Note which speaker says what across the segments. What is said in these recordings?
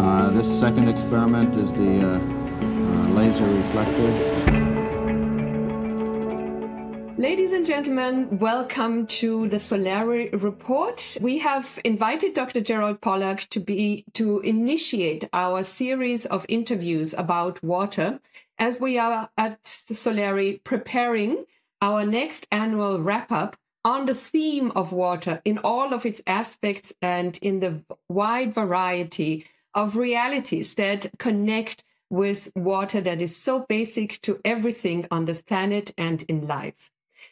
Speaker 1: This second experiment is the laser reflector.
Speaker 2: Ladies and gentlemen, welcome to the Solari Report. We have invited Dr. Gerald Pollack to initiate our series of interviews about water as we are at the Solari preparing our next annual wrap-up on the theme of water in all of its aspects and in the wide variety of realities that connect with water that is so basic to everything on this planet and in life.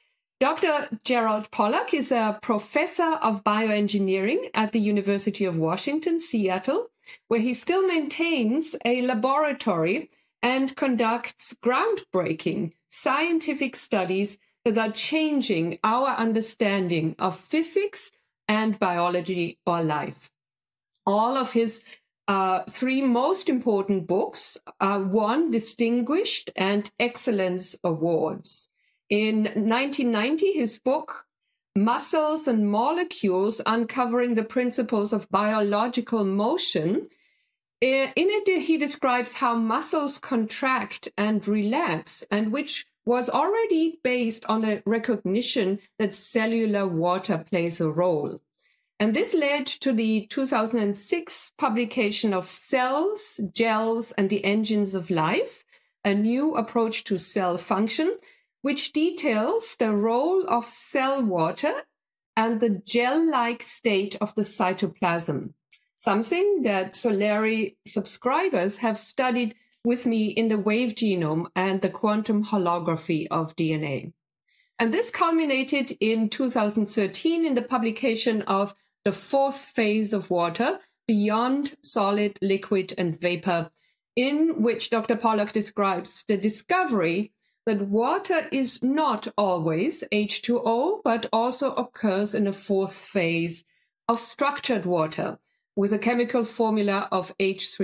Speaker 2: Dr. Gerald Pollack is a professor of bioengineering at the University of Washington, Seattle, where he still maintains a laboratory and conducts groundbreaking scientific studies that are changing our understanding of physics and biology or life. All of his three most important books won distinguished and excellence awards. In 1990, his book, Muscles and Molecules, Uncovering the Principles of Biological Motion, in it he describes how muscles contract and relax, and which was already based on a recognition that cellular water plays a role. And this led to the 2006 publication of Cells, Gels, and the Engines of Life, a new approach to cell function, which details the role of cell water and the gel-like state of the cytoplasm, something that Solari subscribers have studied with me in the wave genome and the quantum holography of DNA. And this culminated in 2013 in the publication of The Fourth Phase of Water, Beyond Solid, Liquid, and Vapor, in which Dr. Pollack describes the discovery that water is not always H2O, but also occurs in a fourth phase of structured water with a chemical formula of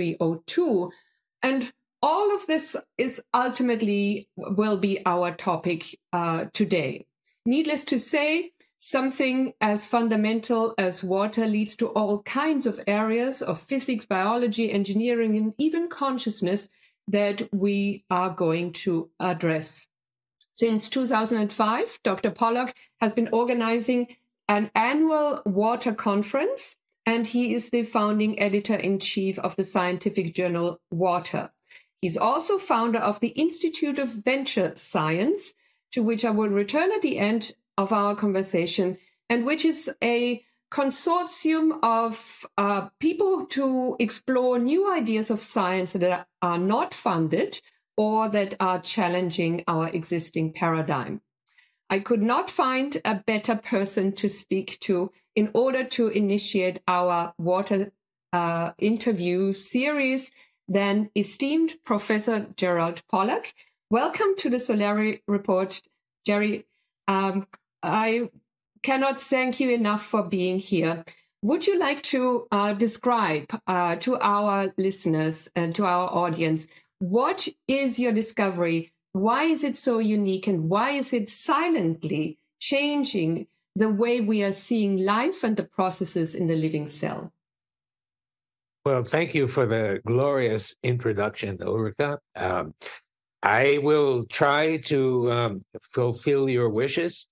Speaker 2: H3O2. And all of this is ultimately will be our topic today. Needless to say, something as fundamental as water leads to all kinds of areas of physics, biology, engineering, and even consciousness that we are going to address. Since 2005, Dr. Pollack has been organizing an annual water conference, and he is the founding editor-in-chief of the scientific journal Water. He's also founder of the Institute of Venture Science, to which I will return at the end of our conversation, and which is a consortium of people to explore new ideas of science that are not funded or that are challenging our existing paradigm. I could not find a better person to speak to in order to initiate our water interview series than esteemed Professor Gerald Pollack. Welcome to the Solari Report, Jerry. I cannot thank you enough for being here. Would you like to describe to our listeners and to our audience, what is your discovery? Why is it so unique? And why is it silently changing the way we are seeing life and the processes in the living cell?
Speaker 3: Well, thank you for the glorious introduction, Ulrika. I will try to fulfill your wishes.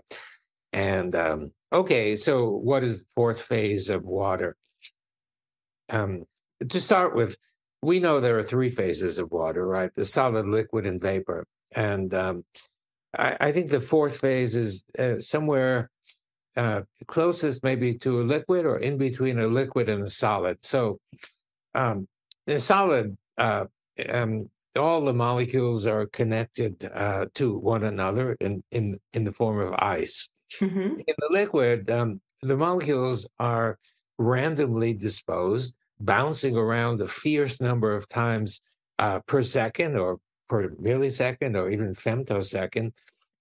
Speaker 3: Okay, so what is the fourth phase of water? To start with, we know there are three phases of water, right? The solid, liquid, and vapor. And I think the fourth phase is somewhere closest maybe to a liquid or in between a liquid and a solid. So in a solid, all the molecules are connected to one another in the form of ice. Mm-hmm. In the liquid, the molecules are randomly disposed, bouncing around a fierce number of times per second or per millisecond or even femtosecond.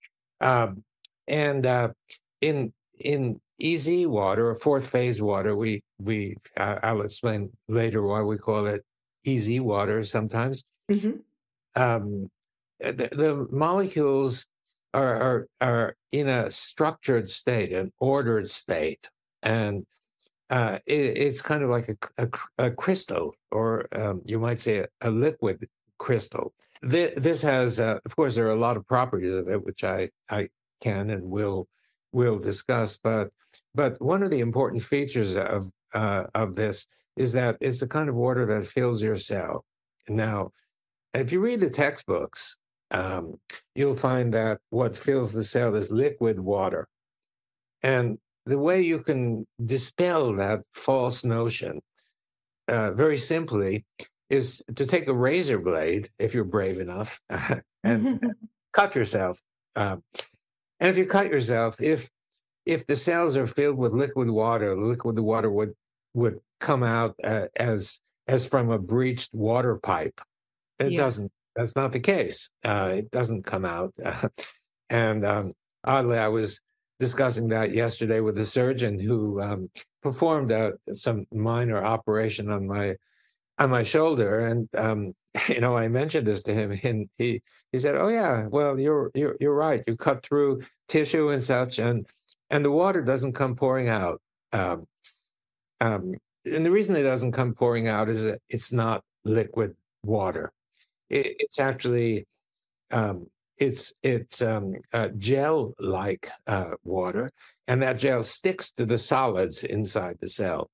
Speaker 3: In easy water or fourth phase water, I'll explain later why we call it easy water sometimes. Mm-hmm. The molecules are in a structured state, an ordered state, and it's kind of like a crystal, or you might say a liquid crystal. This has, of course, there are a lot of properties of it, which I can and will discuss. But one of the important features of this is that it's the kind of water that fills your cell. Now, if you read the textbooks, you'll find that what fills the cell is liquid water. And the way you can dispel that false notion, very simply, is to take a razor blade, if you're brave enough, and cut yourself. And if you cut yourself, if the cells are filled with liquid water, the liquid water would come out as from a breached water pipe. It doesn't. That's not the case. It doesn't come out. And oddly, I was discussing that yesterday with a surgeon who performed some minor operation on my shoulder, and I mentioned this to him, and he said, "Oh yeah, well you're right. You cut through tissue and such, and the water doesn't come pouring out. And the reason it doesn't come pouring out is that it's not liquid water. It's actually it's gel-like water, and that gel sticks to the solids inside the cell.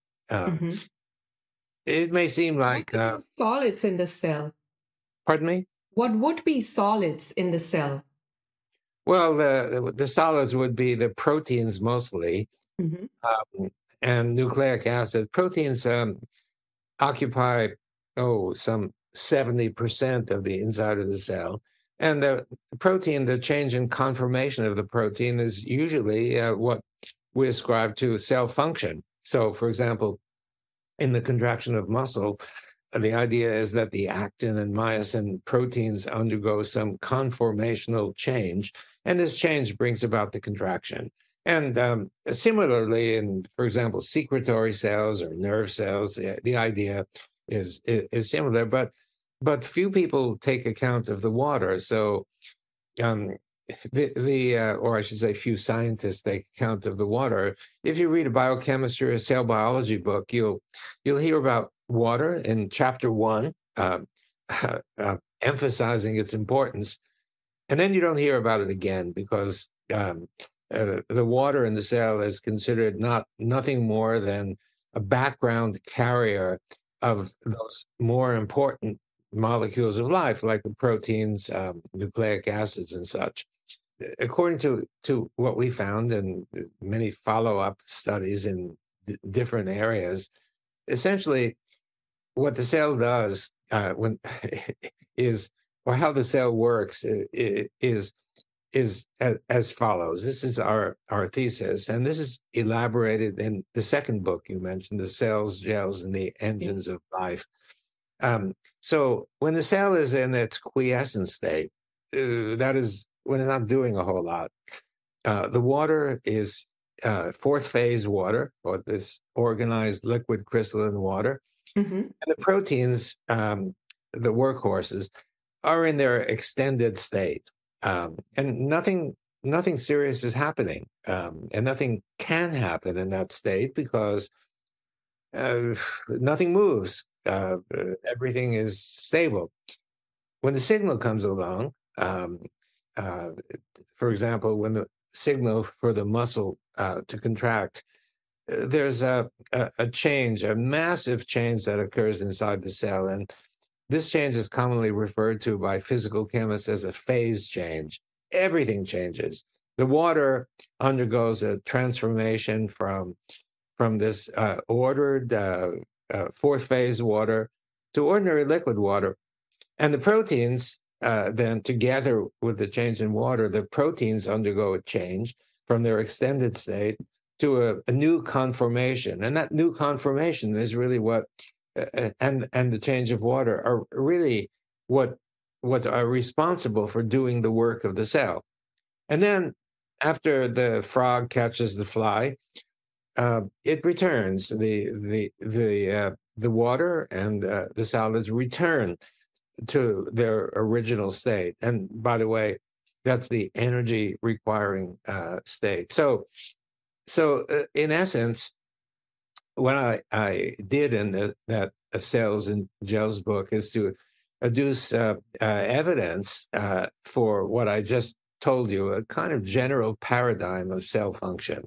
Speaker 3: It may seem like
Speaker 2: solids in the cell.
Speaker 3: Pardon me?
Speaker 2: What would be solids in the cell?
Speaker 3: Well, the solids would be the proteins mostly, and nucleic acids. Proteins occupy some 70% of the inside of the cell. And the protein, the change in conformation of the protein is usually what we ascribe to cell function. So, for example, in the contraction of muscle, the idea is that the actin and myosin proteins undergo some conformational change, and this change brings about the contraction. And similarly, in, for example, secretory cells or nerve cells, the idea is similar, but few people take account of the water. So, or I should say, few scientists take account of the water. If you read a biochemistry or cell biology book, you'll hear about water in chapter 1, emphasizing its importance, and then you don't hear about it again because the water in the cell is considered nothing more than a background carrier of those more important molecules of life, like the proteins, nucleic acids, and such. According to what we found in many follow-up studies in different areas, essentially what the cell does or how the cell works is as follows. This is our thesis, and this is elaborated in the second book you mentioned, The Cells, Gels, and the Engines of Life. So when the cell is in its quiescent state, that is when it's not doing a whole lot, the water is fourth phase water, or this organized liquid crystalline water. And the proteins, the workhorses, are in their extended state. And nothing serious is happening. And nothing can happen in that state because nothing moves. Everything is stable. When the signal comes along, for example, when the signal for the muscle to contract, there's a change, a massive change that occurs inside the cell. And this change is commonly referred to by physical chemists as a phase change. Everything changes. The water undergoes a transformation from this ordered fourth phase water to ordinary liquid water. And the proteins, then together with the change in water, the proteins undergo a change from their extended state to a new conformation. And that new conformation is really what, and the change of water are really what are responsible for doing the work of the cell. And then after the frog catches the fly, it returns. The water and the solids return to their original state. And by the way, that's the energy requiring state. So in essence, what I did in that Cells and Gels book is to adduce evidence for what I just told you, a kind of general paradigm of cell function.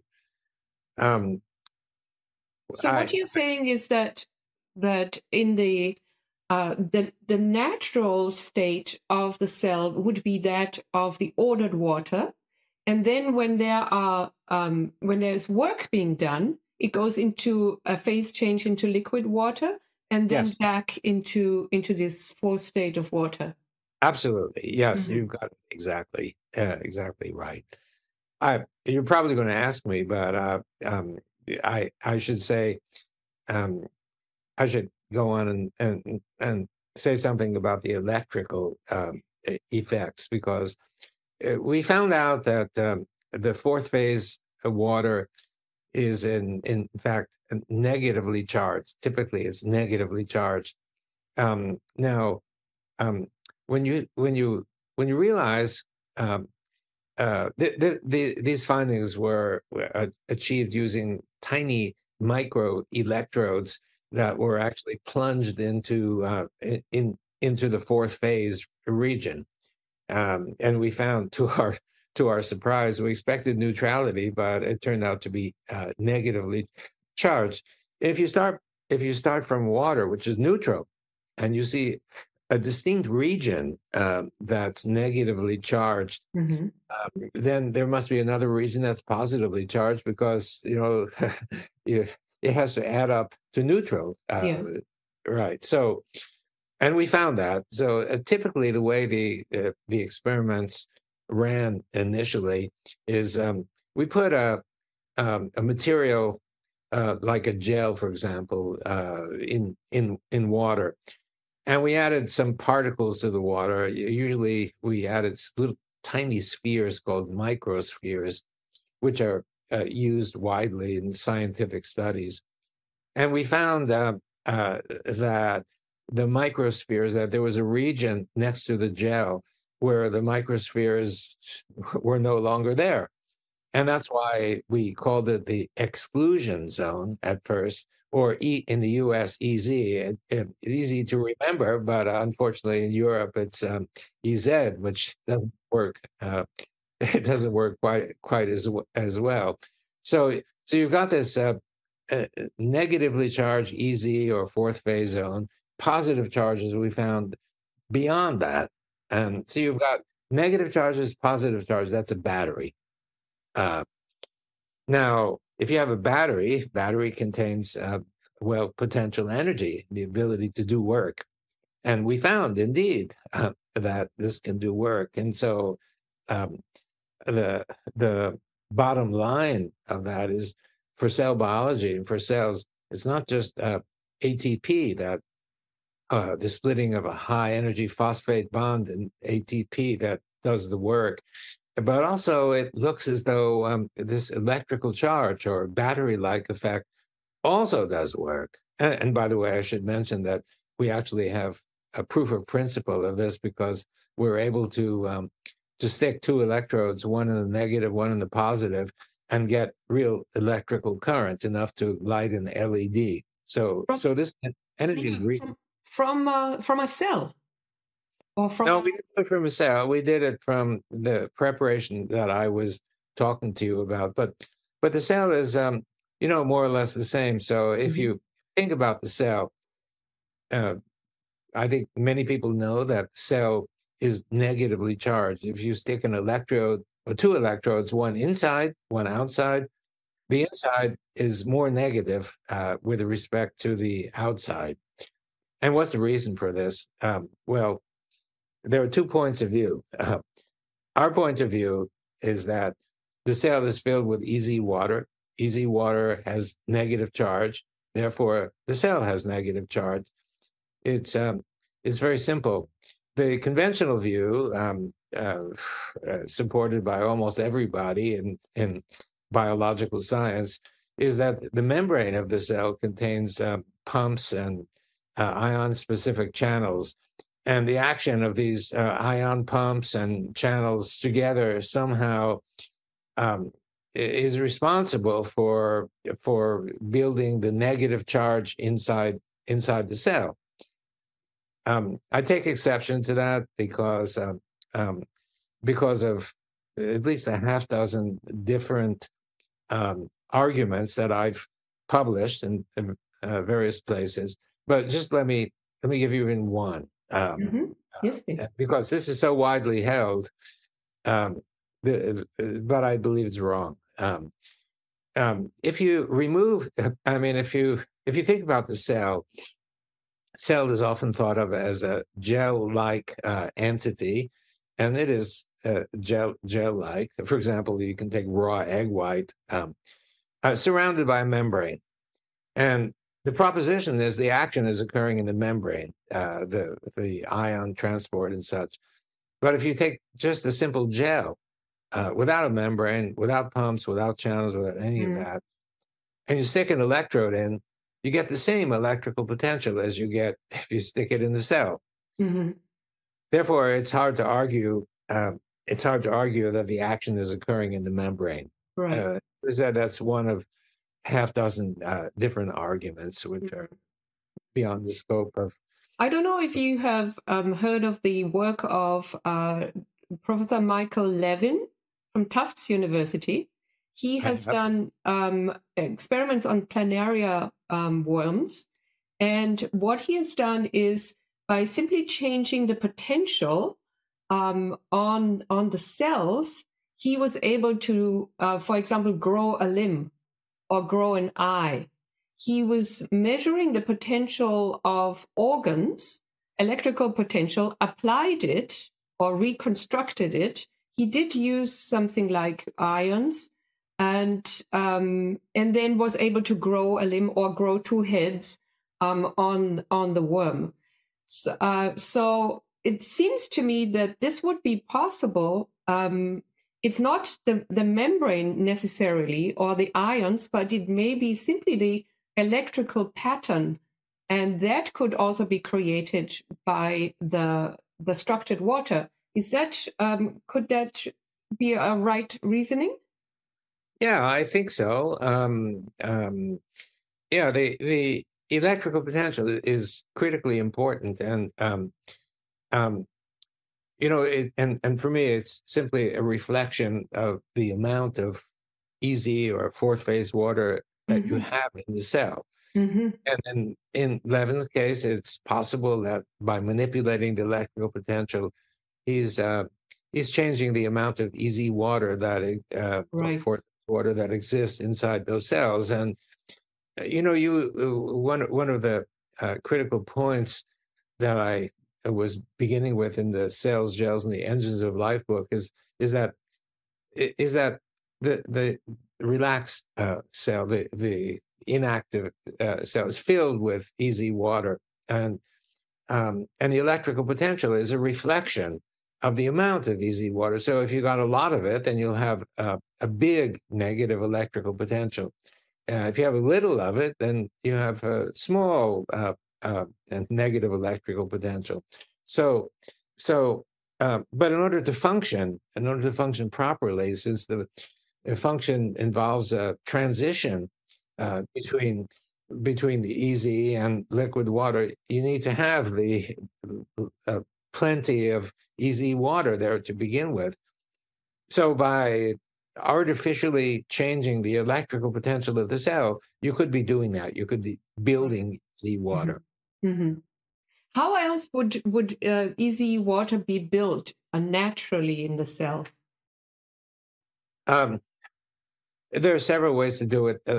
Speaker 2: So what you're saying is that in the natural state of the cell would be that of the ordered water, and then when there's work being done, it goes into a phase change into liquid water, and then back into this fourth state of water.
Speaker 3: Absolutely, yes, you've got it exactly right. You're probably going to ask me, but I should say, I should go on and say something about the electrical effects, because we found out that the fourth phase of water is in fact negatively charged. Typically, it's negatively charged. Now, when you realize these findings were achieved using tiny micro electrodes that were actually plunged into the fourth phase region, and we found, to our surprise, we expected neutrality, but it turned out to be negatively charged. If you start from water, which is neutral, and you see a distinct region that's negatively charged, then there must be another region that's positively charged, because it has to add up to neutral, right? So, and we found that. So typically, the way the experiments ran initially is we put a material like a gel, for example, in water. And we added some particles to the water. Usually we added little tiny spheres called microspheres, which are used widely in scientific studies. And we found that the microspheres, that there was a region next to the gel where the microspheres were no longer there. And that's why we called it the exclusion zone at first, or in the US, EZ. Easy to remember, but unfortunately in Europe it's EZ, which doesn't work. It doesn't work quite as well. So you've got this negatively charged EZ, or fourth phase zone, positive charges we found beyond that. And so you've got negative charges, positive charges. That's a battery. Now, if you have a battery contains, potential energy, the ability to do work. And we found, indeed, that this can do work. And so the bottom line of that is, for cell biology and for cells, it's not just ATP, that the splitting of a high energy phosphate bond in ATP that does the work, but also it looks as though this electrical charge or battery-like effect also does work. And by the way, I should mention that we actually have a proof of principle of this, because we're able to stick two electrodes, one in the negative, one in the positive, and get real electrical current enough to light an LED. So this energy is
Speaker 2: from a cell.
Speaker 3: No, we didn't do it from a cell. We did it from the preparation that I was talking to you about. But the cell is, more or less the same. So if you think about the cell, I think many people know that the cell is negatively charged. If you stick an electrode or two electrodes, one inside, one outside, the inside is more negative with respect to the outside. And what's the reason for this? Well, there are 2 points of view. Our point of view is that the cell is filled with EZ water. EZ water has negative charge. Therefore, the cell has negative charge. It's very simple. The conventional view, supported by almost everybody in biological science, is that the membrane of the cell contains pumps and ion-specific channels. And the action of these ion pumps and channels together somehow is responsible for building the negative charge inside the cell. I take exception to that because of at least a half dozen different arguments that I've published in various places. But just let me give you even one.
Speaker 2: Yes, please.
Speaker 3: Because this is so widely held, but I believe it's wrong. If you remove, if you think about the cell is often thought of as a gel-like entity, and it is gel-like. For example, you can take raw egg white, surrounded by a membrane, and the proposition is the action is occurring in the membrane, the ion transport and such. But if you take just a simple gel, without a membrane, without pumps, without channels, without any of that, and you stick an electrode in, you get the same electrical potential as you get if you stick it in the cell. Therefore, it's hard to argue. It's hard to argue that the action is occurring in the membrane.
Speaker 2: Right.
Speaker 3: That's one of half dozen different arguments which are beyond the scope of.
Speaker 2: I don't know if you have heard of the work of Professor Michael Levin from Tufts University. He has done experiments on planaria worms. And what he has done is by simply changing the potential on the cells, he was able to, for example, grow a limb or grow an eye. He was measuring the potential of organs, electrical potential, applied it or reconstructed it. He did use something like ions, and then was able to grow a limb or grow two heads on the worm. So it seems to me that this would be possible. It's not the membrane necessarily or the ions, but it may be simply the electrical pattern, and that could also be created by the structured water. Is that could that be a right reasoning?
Speaker 3: Yeah, I think so. The electrical potential is critically important, and and for me, it's simply a reflection of the amount of EZ or fourth phase water that you have in the cell. And then in Levin's case, it's possible that by manipulating the electrical potential, he's changing the amount of EZ water that fourth water that exists inside those cells. And one of the critical points that I was beginning with in the Cells, Gels, and the Engines of Life book is that the relaxed cell, the inactive cell, is filled with EZ water, and the electrical potential is a reflection of the amount of EZ water. So if you got a lot of it, then you'll have a big negative electrical potential. If you have a little of it, then you have a small and negative electrical potential. But in order to function properly, since the function involves a transition between the EZ and liquid water, you need to have the plenty of EZ water there to begin with. So by artificially changing the electrical potential of the cell, you could be doing that. You could be building EZ water.
Speaker 2: How else would EZ water be built naturally in the cell?
Speaker 3: There are several ways to do it.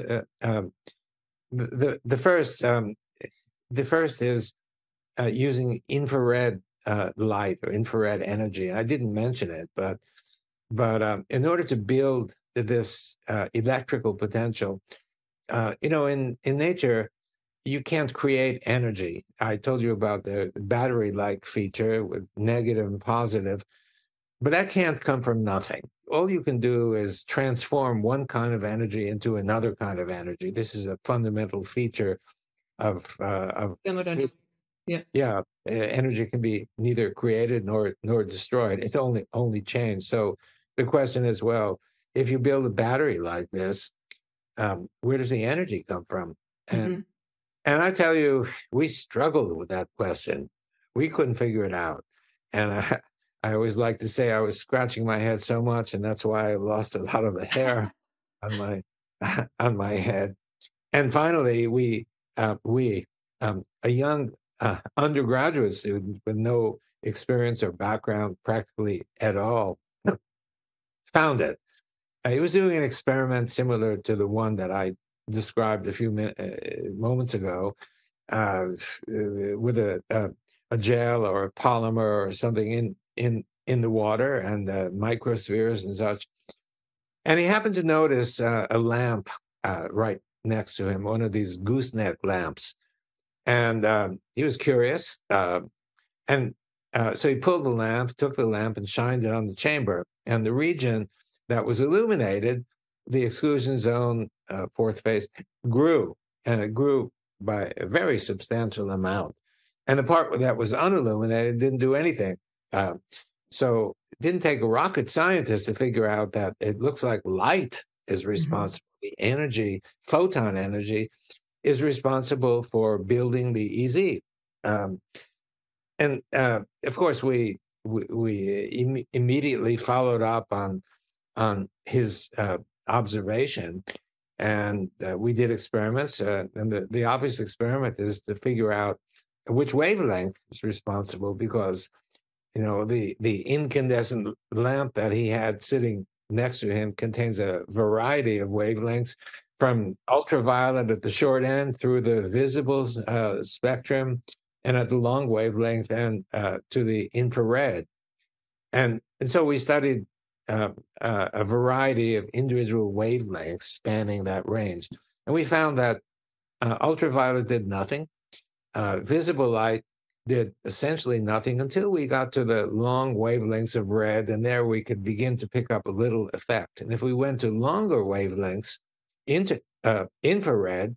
Speaker 3: The first is using infrared light or infrared energy. I didn't mention it, but in order to build this electrical potential, in nature, you can't create energy. I told you about the battery-like feature with negative and positive, but that can't come from nothing. All you can do is transform one kind of energy into another kind of energy. This is a fundamental feature of energy can be neither created nor destroyed. It's only changed. So the question is, well, if you build a battery like this, where does the energy come from? And I tell you, we struggled with that question. We couldn't figure it out. And I always like to say I was scratching my head so much, and that's why I lost a lot of the hair on my head. And finally, a young undergraduate student with no experience or background practically at all, found it. He was doing an experiment similar to the one that I described a few moments ago, with a gel or a polymer or something in the water and microspheres and such. And he happened to notice a lamp right next to him, one of these gooseneck lamps. And he was curious. So he pulled the lamp, took the lamp and shined it on the chamber. And the region that was illuminated, the exclusion zone, fourth phase, grew. And it grew by a very substantial amount. And the part that was unilluminated didn't do anything. So it didn't take a rocket scientist to figure out that it looks like light is responsible. The energy, photon energy, is responsible for building the EZ. And of course, we immediately followed up on his observation, and we did experiments. And the obvious experiment is to figure out which wavelength is responsible, because the incandescent lamp that he had sitting next to him contains a variety of wavelengths, from ultraviolet at the short end through the visible spectrum, and at the long wavelength and to the infrared. And so we studied a variety of individual wavelengths spanning that range. And we found that ultraviolet did nothing. Visible light did essentially nothing until we got to the long wavelengths of red, and there we could begin to pick up a little effect. And if we went to longer wavelengths, into infrared,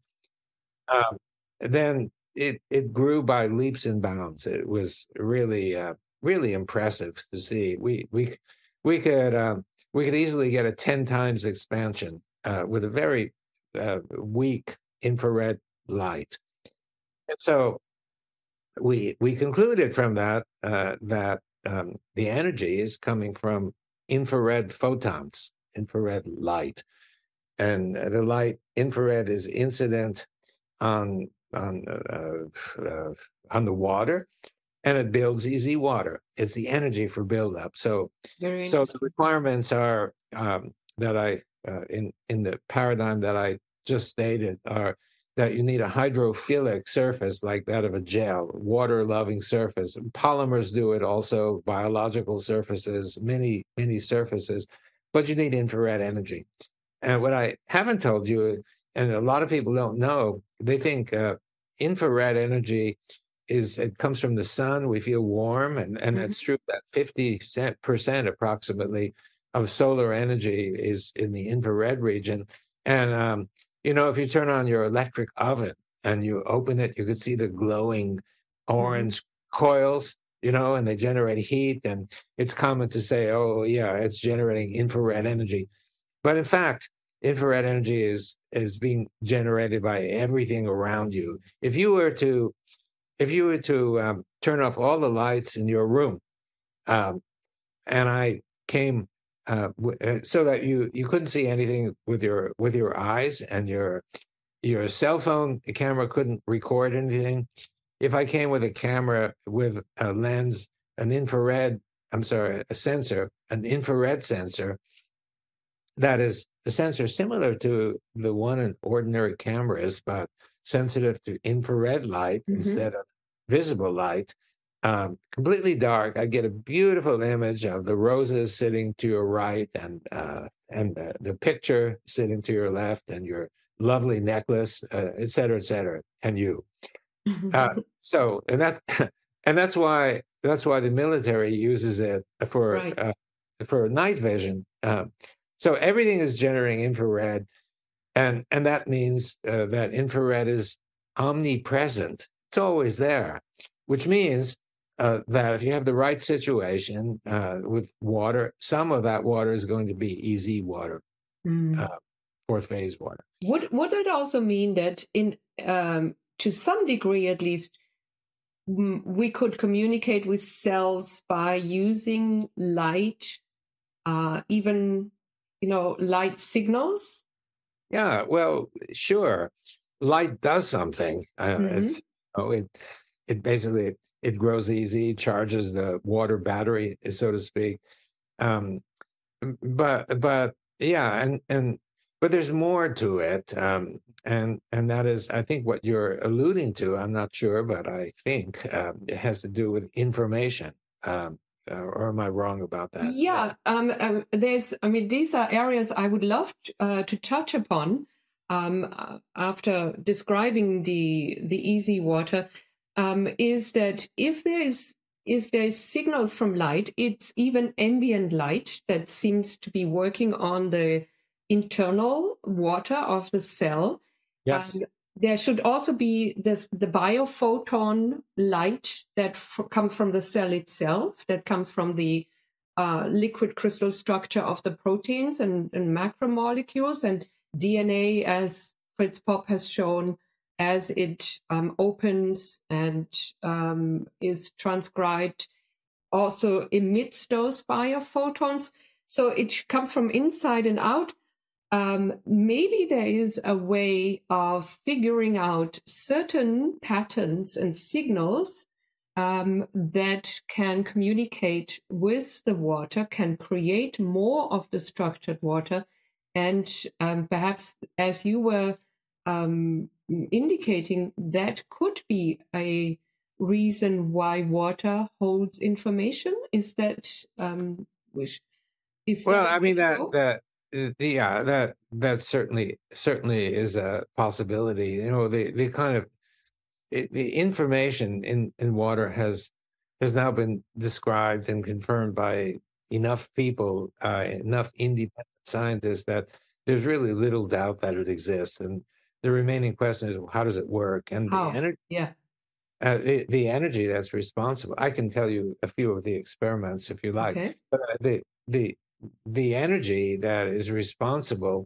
Speaker 3: then it grew by leaps and bounds. It was really impressive to see. We could easily get a 10 times expansion with a very weak infrared light. And so we concluded from that that the energy is coming from infrared photons, infrared light. And the light infrared is incident on the water, and it builds EZ water. It's the energy for buildup. So the requirements are that I in the paradigm that I just stated are that you need a hydrophilic surface like that of a gel, water-loving surface. Polymers do it also, biological surfaces, many surfaces, but you need infrared energy. And what I haven't told you, and a lot of people don't know, they think infrared energy it comes from the sun. We feel warm, and it's true that 50% approximately of solar energy is in the infrared region. And if you turn on your electric oven and you open it, you could see the glowing orange coils, and they generate heat. And it's common to say, oh yeah, it's generating infrared energy. But in fact, infrared energy is being generated by everything around you. If you were to turn off all the lights in your room, and I came so that you couldn't see anything with your eyes, and your cell phone camera couldn't record anything. If I came with a camera with a lens, a sensor, an infrared sensor, that is a sensor similar to the one in ordinary cameras, but sensitive to infrared light instead of visible light, completely dark, I get a beautiful image of the roses sitting to your right, and the picture sitting to your left, and your lovely necklace, et cetera, and you. That's why the military uses it for night vision. So everything is generating infrared, and that means that infrared is omnipresent. It's always there, which means that if you have the right situation with water, some of that water is going to be EZ water. fourth phase water.
Speaker 2: Would it also mean that in to some degree at least we could communicate with cells by using light, even light signals?
Speaker 3: Yeah, well, sure. Light does something. It basically it grows easy, charges the water battery, so to speak. But yeah, but there's more to it, and that is, I think, what you're alluding to. I'm not sure, but I think it has to do with information. Or am I wrong about that?
Speaker 2: Yeah, these are areas I would love to touch upon after describing the easy water. Is that if there's signals from light, it's even ambient light that seems to be working on the internal water of the cell.
Speaker 3: Yes.
Speaker 2: There should also be the biophoton light that comes from the cell itself, that comes from the liquid crystal structure of the proteins and macromolecules, and DNA, as Fritz Popp has shown, as it opens and is transcribed, also emits those biophotons. So it comes from inside and out. Maybe there is a way of figuring out certain patterns and signals that can communicate with the water, can create more of the structured water. And perhaps, as you were indicating, that could be a reason why water holds information. Is that
Speaker 3: that certainly is a possibility. The kind of the information in water has now been described and confirmed by enough people, enough independent scientists, that there's really little doubt that it exists. And the remaining question is, how does it work? And the energy, the energy that's responsible. I can tell you a few of the experiments if you like. Okay. But the energy that is responsible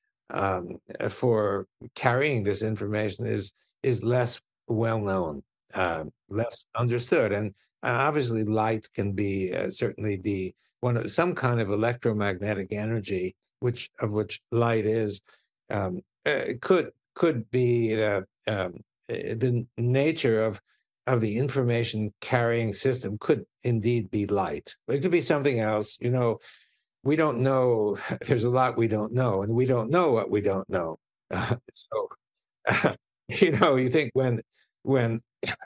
Speaker 3: for carrying this information is less well known, less understood, and obviously light can be certainly be some kind of electromagnetic energy, which light is. Could be the nature of the information carrying system could indeed be light. It could be something else. We don't know. There's a lot we don't know, and we don't know what we don't know. You think when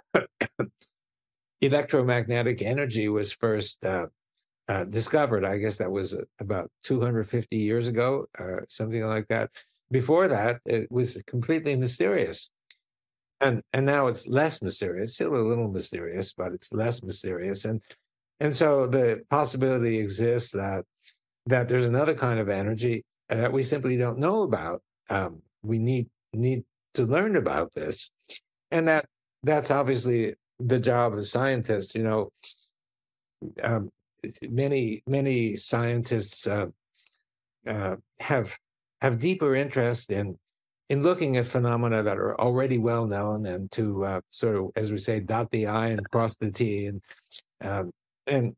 Speaker 3: electromagnetic energy was first discovered, I guess that was about 250 years ago, something like that. Before that, it was completely mysterious. And now it's less mysterious, still a little mysterious, but it's less mysterious. And so the possibility exists that there's another kind of energy that we simply don't know about. We need to learn about this. And that's obviously the job of scientists. Many scientists have deeper interest in looking at phenomena that are already well known, and to sort of, as we say, dot the I and cross the T, and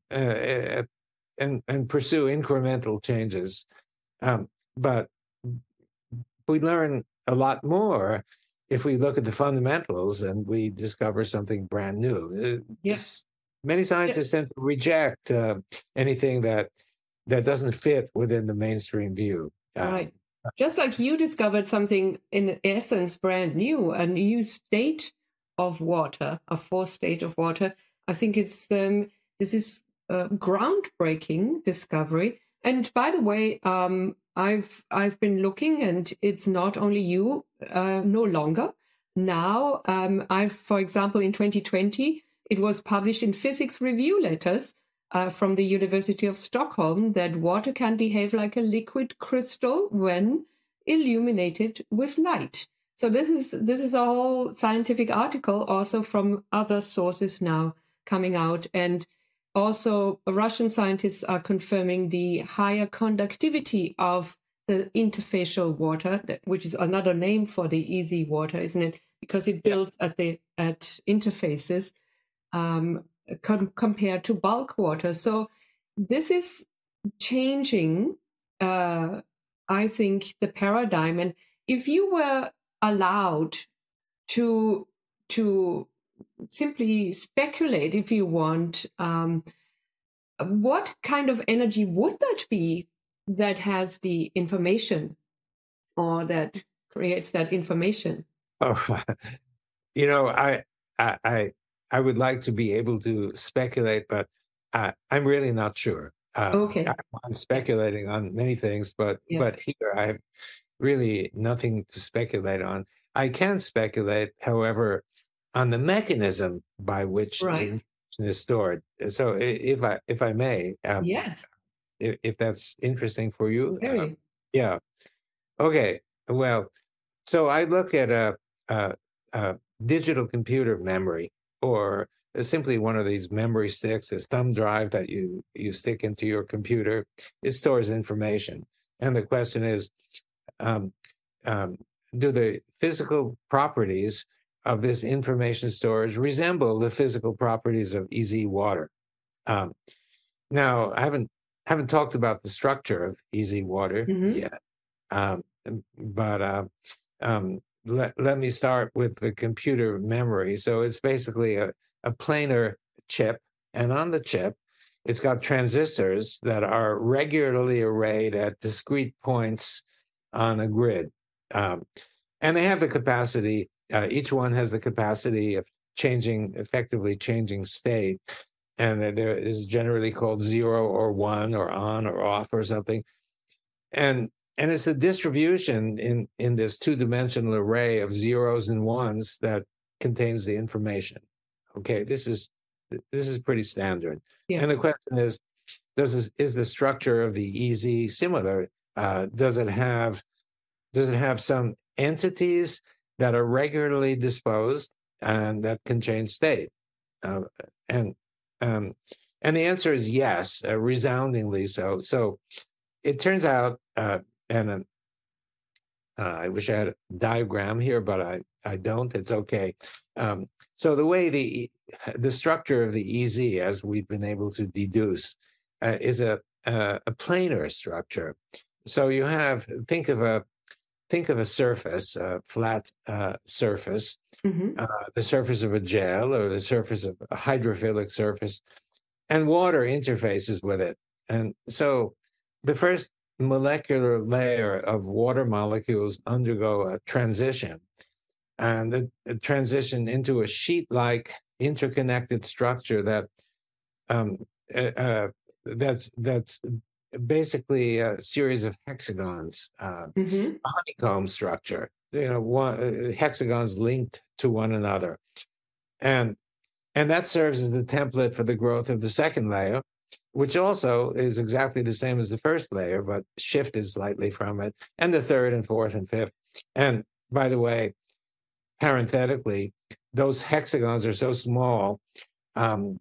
Speaker 3: pursue incremental changes. But we learn a lot more if we look at the fundamentals and we discover something brand new. Yes, many scientists tend to reject anything that doesn't fit within the mainstream view.
Speaker 2: Right. Just like you discovered something in essence brand new, a new state of water, a fourth state of water. I think this is a groundbreaking discovery. And by the way, I've been looking, and it's not only you, no longer. Now, for example, in 2020, it was published in Physics Review Letters from the University of Stockholm that water can behave like a liquid crystal when illuminated with light. So this is a whole scientific article also from other sources now coming out. And also Russian scientists are confirming the higher conductivity of the interfacial water, which is another name for the easy water, isn't it? Because it builds at interfaces compared to bulk water. So this is changing, I think, the paradigm. And if you were allowed to simply speculate, if you want, what kind of energy would that be that has the information or that creates that information?
Speaker 3: Oh, I would like to be able to speculate, but I'm really not sure.
Speaker 2: Okay.
Speaker 3: I'm speculating on many things, but here I have really nothing to speculate on. I can speculate, however, on the mechanism by which the information is stored. So, if I may,
Speaker 2: yes,
Speaker 3: if that's interesting for you,
Speaker 2: very.
Speaker 3: Yeah. Okay. Well, so I look at a digital computer memory, or simply one of these memory sticks, this thumb drive that you stick into your computer. It stores information, and the question is, do the physical properties of this information storage resemble the physical properties of easy water? Now, I haven't talked about the structure of easy water yet, but let me start with the computer memory. So it's basically a planar chip, and on the chip, it's got transistors that are regularly arrayed at discrete points on a grid. And they have the capacity, each one has the capacity of effectively changing state. And there is generally called 0 or 1 or on or off or something. And it's a distribution in this two-dimensional array of zeros and ones that contains the information. Okay, this is pretty standard. Yeah. And the question is, is the structure of the EZ similar? Does it have some entities that are regularly disposed and that can change state? And the answer is yes, resoundingly so. So it turns out, and I wish I had a diagram here, but I don't. It's okay. So the way the structure of the EZ, as we've been able to deduce, is a planar structure. So you think of a surface, a flat surface, the surface of a gel or the surface of a hydrophilic surface, and water interfaces with it. And so the first molecular layer of water molecules undergo a transition, and the transition into a sheet-like interconnected structure that's basically a series of hexagons, a honeycomb structure. Hexagons linked to one another, and that serves as the template for the growth of the second layer, which also is exactly the same as the first layer, but shifted slightly from it, and the third and fourth and fifth. And by the way, parenthetically, those hexagons are so small, and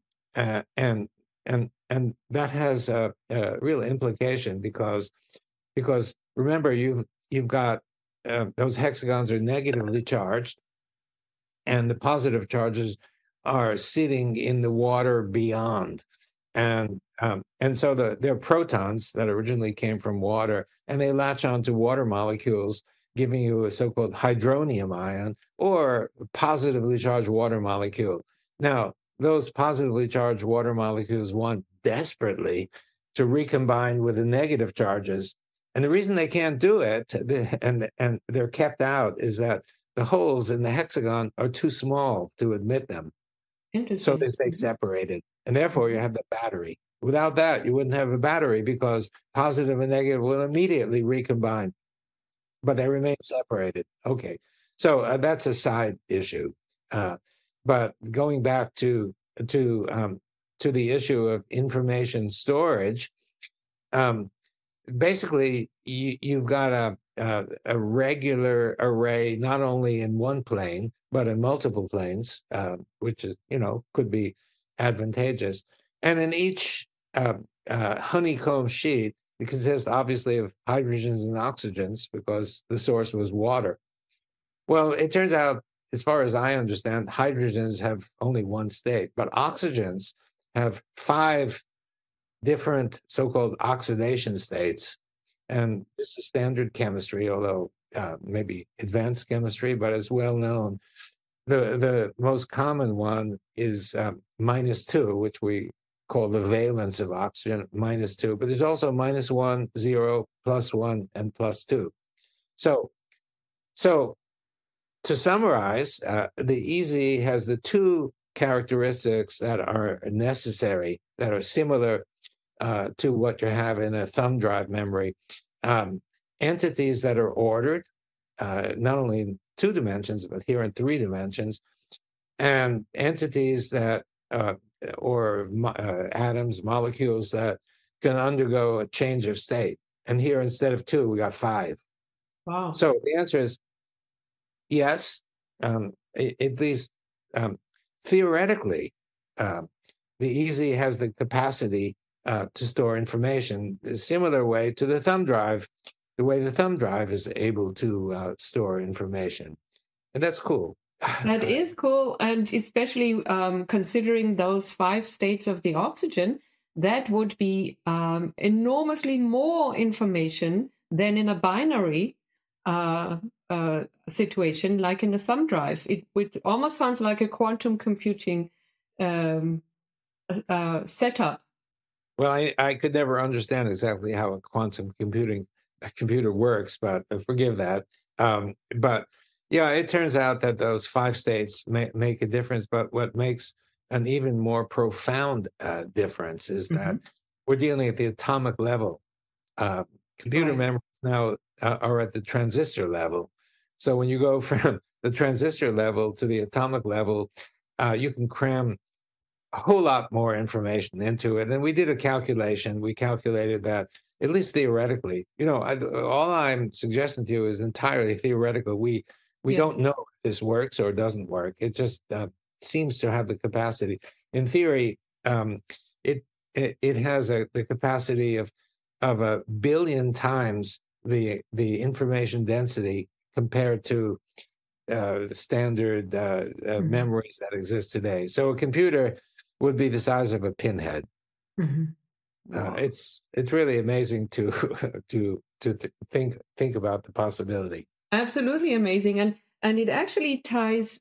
Speaker 3: that has a real implication because remember, you've got those hexagons are negatively charged, and the positive charges are sitting in the water beyond. And so they're protons that originally came from water, and they latch onto water molecules, giving you a so-called hydronium ion or positively charged water molecule. Now, those positively charged water molecules want desperately to recombine with the negative charges. And the reason they can't do it, and they're kept out, is that the holes in the hexagon are too small to admit them. So they stay separated. And therefore, you have the battery. Without that, you wouldn't have a battery because positive and negative will immediately recombine, but they remain separated. Okay, so that's a side issue. But going back to the issue of information storage, basically you've got a regular array, not only in one plane but in multiple planes, which is could be advantageous. And in each honeycomb sheet, It consists obviously of hydrogens and oxygens because the source was water. Well, it turns out, as far as I understand, hydrogens have only one state, but oxygens have 5 different so-called oxidation states. And this is standard chemistry, although maybe advanced chemistry, but it's well known. The most common one is -2, which we call the valence of oxygen, -2. But there's also -1, 0, +1, and +2. So to summarize, the EZ has the 2 characteristics that are necessary, that are similar to what you have in a thumb drive memory. Entities that are ordered, not only in 2 dimensions, but here in 3 dimensions, and entities that, atoms, molecules that can undergo a change of state. And here, instead of 2, we got 5.
Speaker 2: Wow.
Speaker 3: So the answer is yes, at least theoretically, the EZ has the capacity to store information, a similar way to the thumb drive, the way the thumb drive is able to store information. And that's cool.
Speaker 2: That is cool. And especially considering those 5 states of the oxygen, that would be enormously more information than in a binary situation, like in the thumb drive. It almost sounds like a quantum computing setup.
Speaker 3: Well, I could never understand exactly how a quantum computer works, but forgive that. But yeah, it turns out that those 5 states make a difference. But what makes an even more profound difference is that we're dealing at the atomic level. Computer memories now are at the transistor level. So when you go from the transistor level to the atomic level, you can cram a whole lot more information into it. And we did a calculation. We calculated that, at least theoretically, all I'm suggesting to you is entirely theoretical. We don't know if this works or doesn't work. It just seems to have the capacity. In theory, it has the capacity of 1 billion times the information density compared to the standard memories that exist today. So a computer would be the size of a pinhead. Wow. It's really amazing to think about the possibility.
Speaker 2: Absolutely amazing, and it actually ties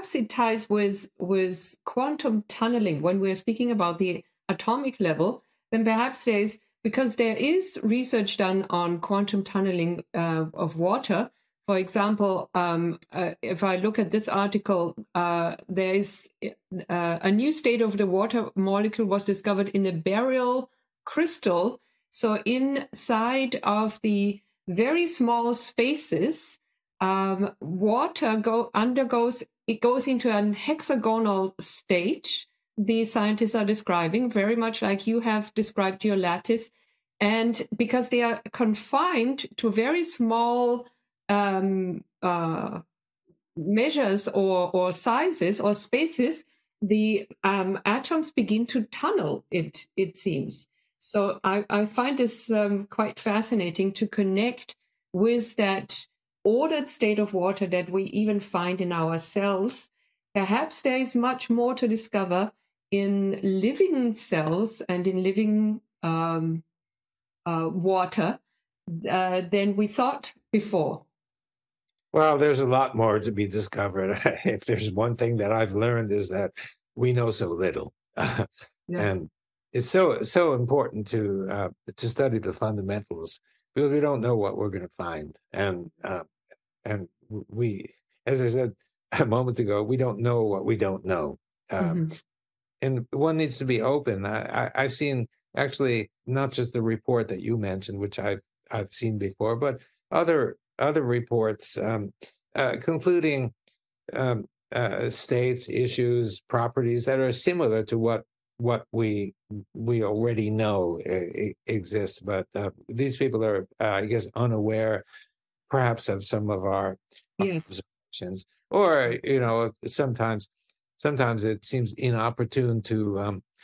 Speaker 2: with quantum tunneling. When we're speaking about the atomic level, then perhaps because there is research done on quantum tunneling of water. For example, if I look at this article, there is a new state of the water molecule was discovered in a beryl crystal. So inside of the very small spaces, water goes into an hexagonal state. The scientists are describing very much like you have described your lattice, and because they are confined to very small measures or sizes or spaces, the atoms begin to tunnel, it seems. So I find this quite fascinating to connect with that ordered state of water that we even find in our cells. Perhaps there is much more to discover in living cells and in living water than we thought before.
Speaker 3: Well, there's a lot more to be discovered. If there's one thing that I've learned is that we know so little. And it's so important to study the fundamentals, because we don't know what we're going to find. And we, as I said a moment ago, we don't know what we don't know. And one needs to be open. I've seen, actually, not just the report that you mentioned, which I've seen before, but other reports concluding states, issues, properties that are similar to what we already know exists. But these people are, I guess, unaware, perhaps, of some of our observations, or sometimes it seems inopportune to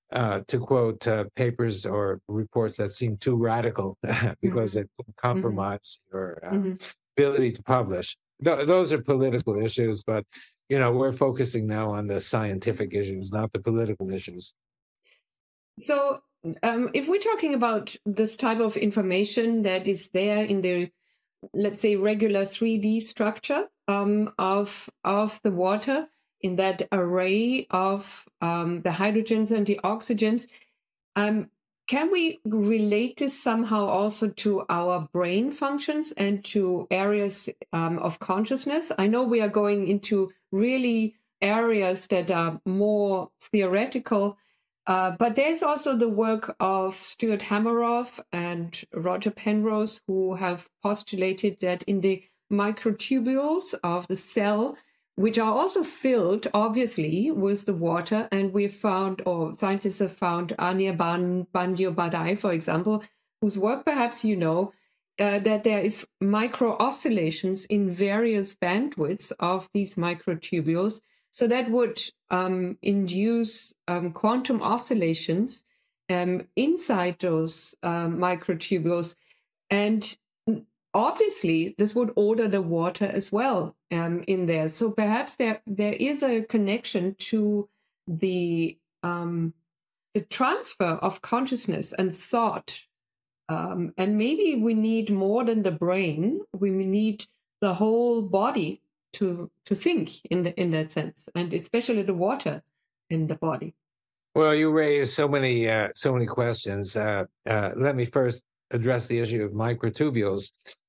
Speaker 3: to quote papers or reports that seem too radical because it compromise your ability to publish. Those are political issues, but we're focusing now on the scientific issues, not the political issues.
Speaker 2: So if we're talking about this type of information that is there in the, let's say, regular 3D structure of the water, in that array of the hydrogens and the oxygens, can we relate this somehow also to our brain functions and to areas of consciousness? I know we are going into really areas that are more theoretical, but there's also the work of Stuart Hameroff and Roger Penrose, who have postulated that in the microtubules of the cell, which are also filled, obviously, with the water. And we've found, or scientists have found, Anirban Bandyopadhyay, for example, whose work perhaps that there is micro oscillations in various bandwidths of these microtubules. So that would induce quantum oscillations inside those microtubules. And obviously, this would order the water as well in there. So perhaps there is a connection to the transfer of consciousness and thought. And maybe we need more than the brain. We need the whole body to think in that sense, and especially the water in the body.
Speaker 3: Well, you raise so many questions. Let me first address the issue of microtubules.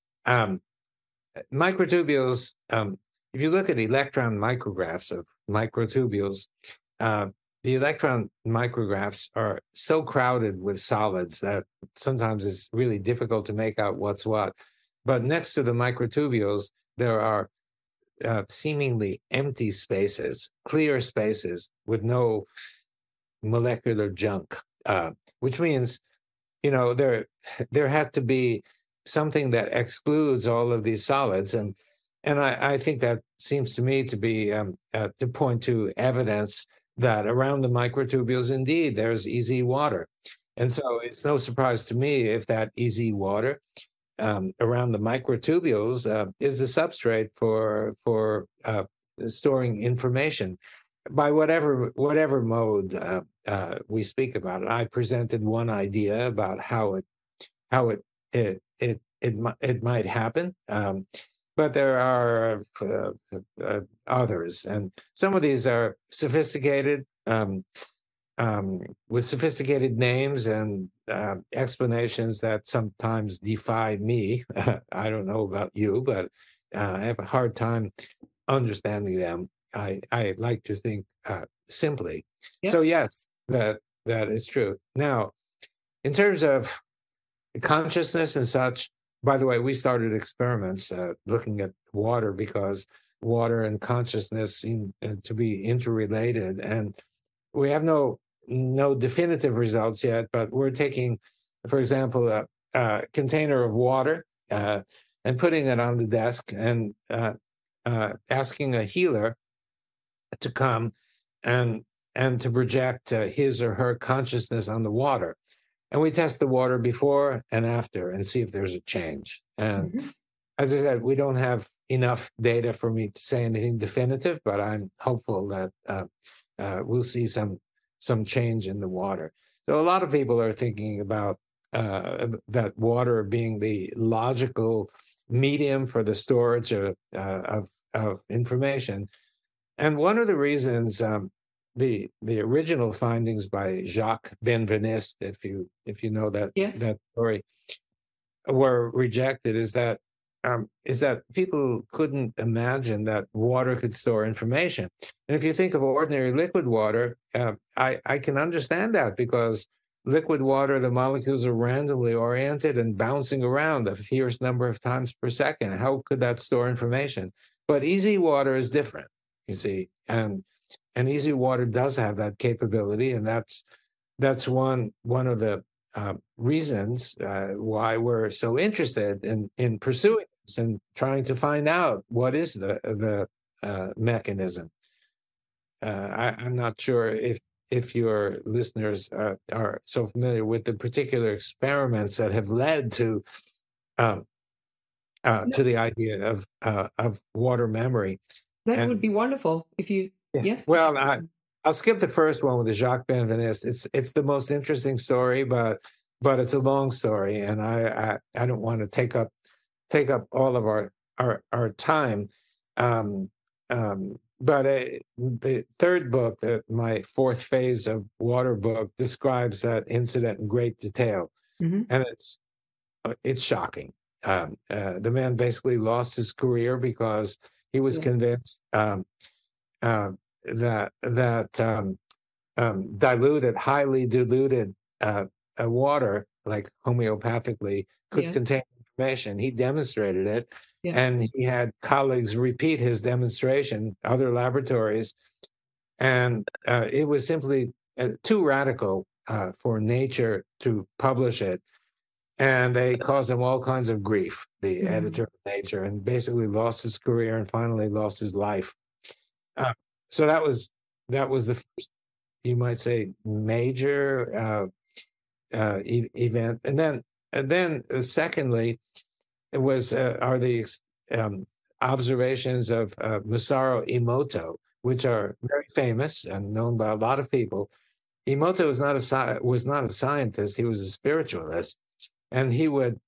Speaker 3: Microtubules, if you look at electron micrographs of microtubules, the electron micrographs are so crowded with solids that sometimes it's really difficult to make out what's what. But next to the microtubules, there are seemingly empty spaces, clear spaces with no molecular junk, which means, there has to be something that excludes all of these solids, and I think that seems to me to be to point to evidence that around the microtubules, indeed, there's EZ water, and so it's no surprise to me if that EZ water around the microtubules is a substrate for storing information by whatever mode we speak about it. I presented one idea about how it might happen, but there are others, and some of these are sophisticated, with sophisticated names and explanations that sometimes defy me. I don't know about you, but I have a hard time understanding them. I like to think simply. Yep. So yes, that is true. Now, in terms of consciousness and such, by the way, we started experiments looking at water because water and consciousness seem to be interrelated, and we have no definitive results yet. But we're taking, for example, a container of water and putting it on the desk and asking a healer to come and to project his or her consciousness on the water. And we test the water before and after and see if there's a change. And as I said, we don't have enough data for me to say anything definitive, but I'm hopeful that we'll see some change in the water. So a lot of people are thinking about that water being the logical medium for the storage of information. And one of the reasons the original findings by Jacques Benveniste, if you know that that story, were rejected, is that people couldn't imagine that water could store information. And if you think of ordinary liquid water, I can understand that, because liquid water, the molecules are randomly oriented and bouncing around a fierce number of times per second. How could that store information? But EZ water is different, you see, and EZ water does have that capability, and that's one of the reasons why we're so interested in pursuing this and trying to find out what is the mechanism. I'm not sure if your listeners are so familiar with the particular experiments that have led to the idea of water memory.
Speaker 2: That would be wonderful if you.
Speaker 3: Yeah.
Speaker 2: Yes.
Speaker 3: Well, I'll skip the first one with the Jacques Benveniste. It's the most interesting story, but it's a long story, and I don't want to take up all of our time. But the third book, my fourth phase of water book, describes that incident in great detail, and it's shocking. The man basically lost his career because he was convinced that highly diluted water, like homeopathically, could contain information. He demonstrated it, and he had colleagues repeat his demonstration, other laboratories, and it was simply too radical for Nature to publish it. And they caused him all kinds of grief, the editor of Nature, and basically lost his career and finally lost his life. So that was the first, you might say, major event. And then secondly, it was are the observations of Masaru Emoto, which are very famous and known by a lot of people. Emoto was not a scientist; he was a spiritualist. And he would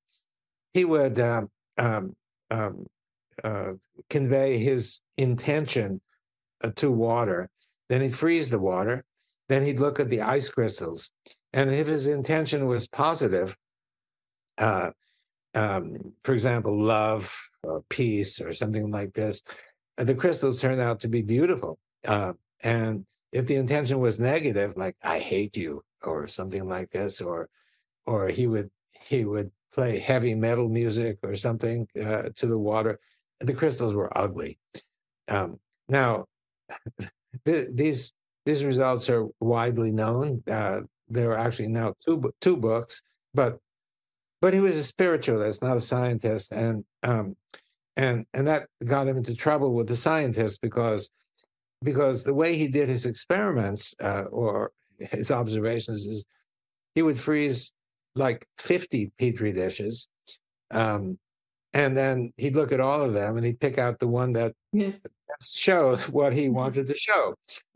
Speaker 3: convey his intention to water. Then he'd freeze the water. Then he'd look at the ice crystals. And if his intention was positive, for example, love or peace or something like this, the crystals turned out to be beautiful. And if the intention was negative, like I hate you or something like this, or he would play heavy metal music or something to the water, the crystals were ugly. Now, these results are widely known. There are actually now two books, but he was a spiritualist, not a scientist, and that got him into trouble with the scientists because the way he did his experiments or his observations is he would freeze like 50 petri dishes, and then he'd look at all of them and he'd pick out the one that showed what he wanted to show.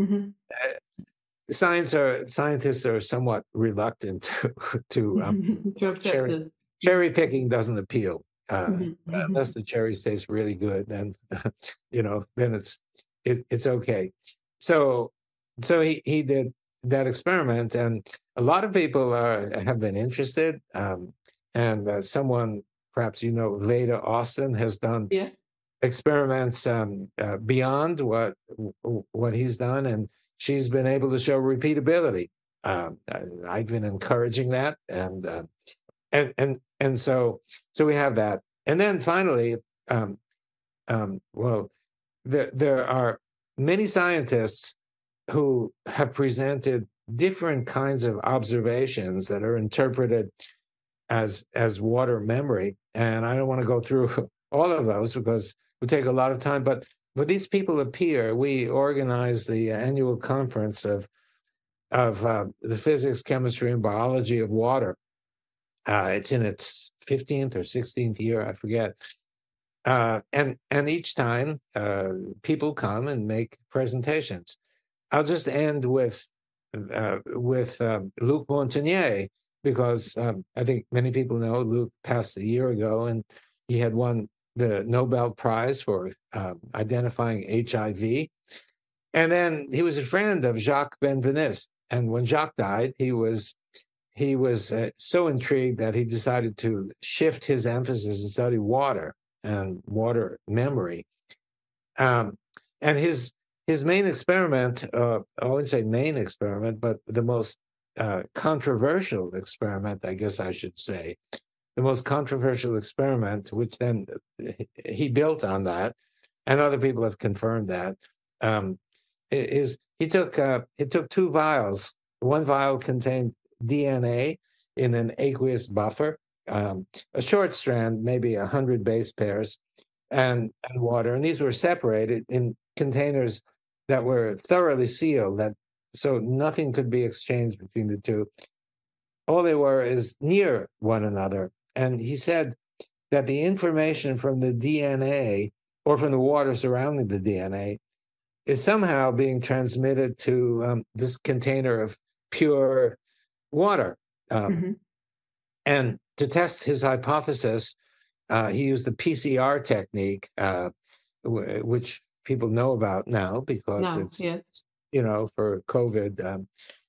Speaker 3: Scientists are somewhat reluctant to cherry picking doesn't appeal unless the cherries taste really good, then then it's okay. So he did that experiment, and a lot of people have been interested, and someone, perhaps Veda Austin, has done experiments beyond what he's done, and she's been able to show repeatability. I've been encouraging that, and so we have that, and then finally, there are many scientists who have presented different kinds of observations that are interpreted as water memory. And I don't want to go through all of those because it would take a lot of time, but these people appear. We organize the annual conference of the physics, chemistry, and biology of water. It's in its 15th or 16th year, I forget. And each time people come and make presentations. I'll just end with Luc Montagnier, because I think many people know Luc passed a year ago, and he had won the Nobel Prize for identifying HIV. And then he was a friend of Jacques Benveniste. And when Jacques died, he was so intrigued that he decided to shift his emphasis and study water and water memory. And his main experiment, I wouldn't say main experiment, but the most controversial experiment, I guess I should say, the most controversial experiment, which then he built on that, and other people have confirmed that, is he took two vials. One vial contained DNA in an aqueous buffer, a short strand, maybe 100 base pairs, and water. And these were separated in containers that were thoroughly sealed, that so nothing could be exchanged between the two. All they were is near one another. And he said that the information from the DNA or from the water surrounding the DNA is somehow being transmitted to this container of pure water. And to test his hypothesis, he used the PCR technique, which people know about now because it's, for COVID.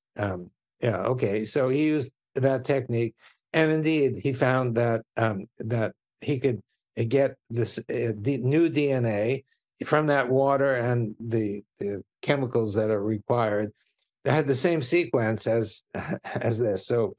Speaker 3: So he used that technique, and indeed he found that that he could get this new DNA from that water and the chemicals that are required that had the same sequence as this. So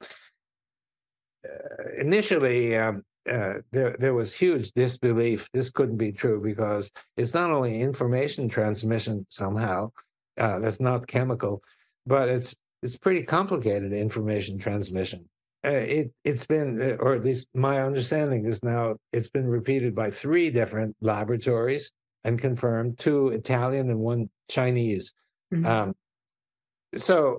Speaker 3: initially, there was huge disbelief. This couldn't be true because it's not only information transmission somehow that's not chemical, but it's pretty complicated information transmission. It's been, or at least my understanding is now, it's been repeated by 3 different laboratories and confirmed, 2 Italian and 1 Chinese. So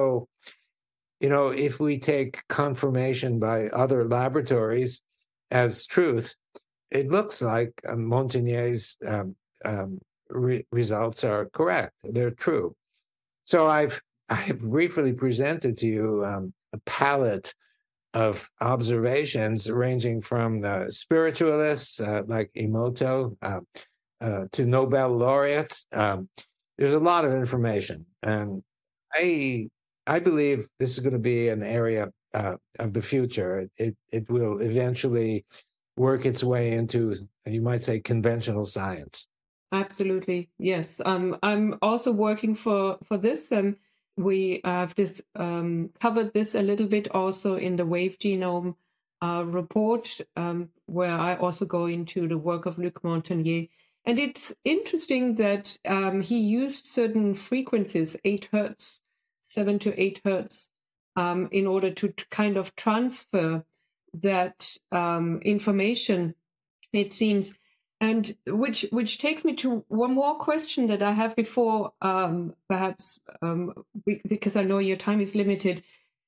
Speaker 3: if we take confirmation by other laboratories as truth, it looks like Montanier's results are correct. They're true. So I've briefly presented to you a palette of observations ranging from the spiritualists like Emoto to Nobel laureates. There's a lot of information, and I believe this is going to be an area of the future. It will eventually work its way into, you might say, conventional science.
Speaker 2: Absolutely, yes. I'm also working for this. We have this covered this a little bit also in the Wave Genome report, where I also go into the work of Luc Montagnier. And it's interesting that he used certain frequencies, 8 hertz, 7 to 8 hertz, in order to kind of transfer that information, it seems. And which takes me to one more question that I have before, perhaps, because I know your time is limited.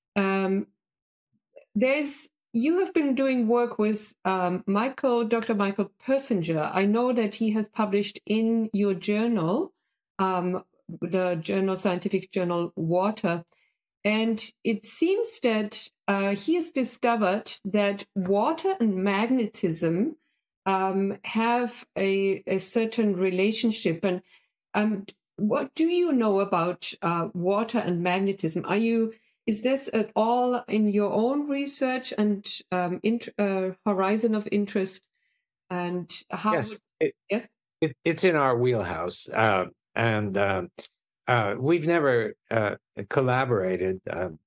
Speaker 2: You have been doing work with Dr. Michael Persinger. I know that he has published in your journal, the scientific journal Water, and it seems that he has discovered that water and magnetism have a certain relationship. And what do you know about water and magnetism? Is this at all in your own research and horizon of interest? And how?
Speaker 3: Yes, it's in our wheelhouse, and we've never collaborated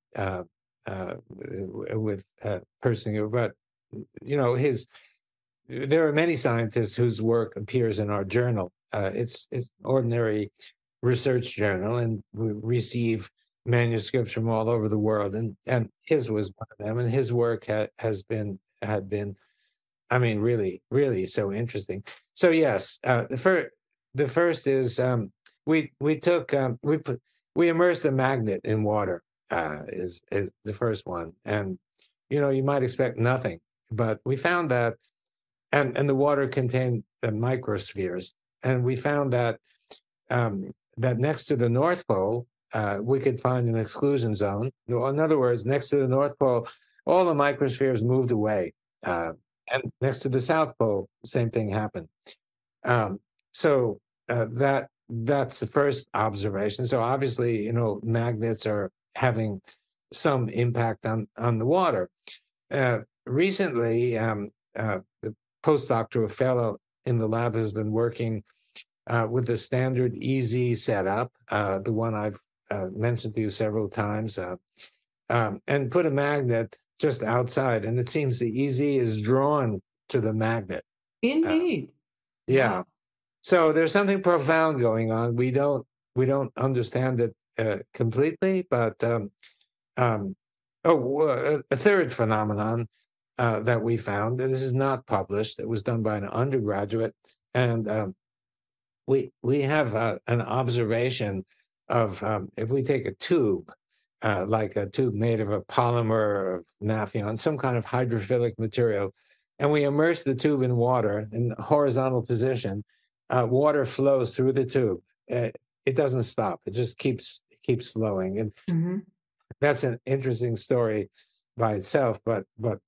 Speaker 3: with Persinger, but there are many scientists whose work appears in our journal. It's an ordinary research journal, and we receive manuscripts from all over the world, and his was one of them. And his work had been, I mean, really, really so interesting. So yes, the first is we immersed a magnet in water is the first one, and you might expect nothing, but we found that. And the water contained microspheres, and we found that that next to the North Pole, we could find an exclusion zone. In other words, next to the North Pole, all the microspheres moved away, and next to the South Pole, the same thing happened. So that's the first observation. So obviously, magnets are having some impact on the water. Recently, the postdoctoral fellow in the lab has been working with the standard EZ setup, the one I've mentioned to you several times, and put a magnet just outside, and it seems the EZ is drawn to the magnet.
Speaker 2: Indeed.
Speaker 3: Yeah.
Speaker 2: Wow.
Speaker 3: So there's something profound going on. We don't understand it completely, but a third phenomenon that we found. This is not published. It was done by an undergraduate, and we have an observation if we take a tube, like a tube made of a polymer of naphthalene, some kind of hydrophilic material, and we immerse the tube in water in a horizontal position, water flows through the tube. It doesn't stop. It just keeps flowing. And that's an interesting story by itself. But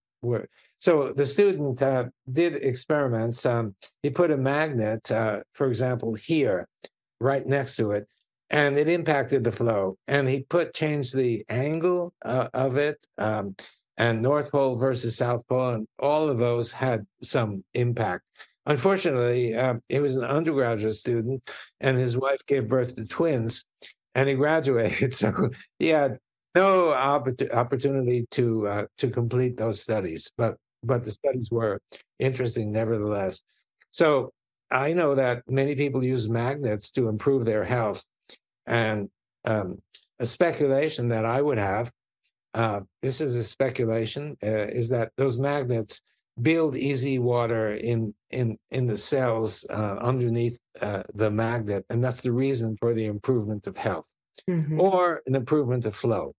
Speaker 3: so the student did experiments. He put a magnet, for example, here, right next to it, and it impacted the flow. And he changed the angle of it, and North Pole versus South Pole, and all of those had some impact. Unfortunately, he was an undergraduate student, and his wife gave birth to twins, and he graduated. So he had no opportunity to complete those studies, but the studies were interesting nevertheless. So I know that many people use magnets to improve their health, and a speculation that I would have, this is a speculation, is that those magnets build easy water in the cells underneath the magnet, and that's the reason for the improvement of health or an improvement of flow.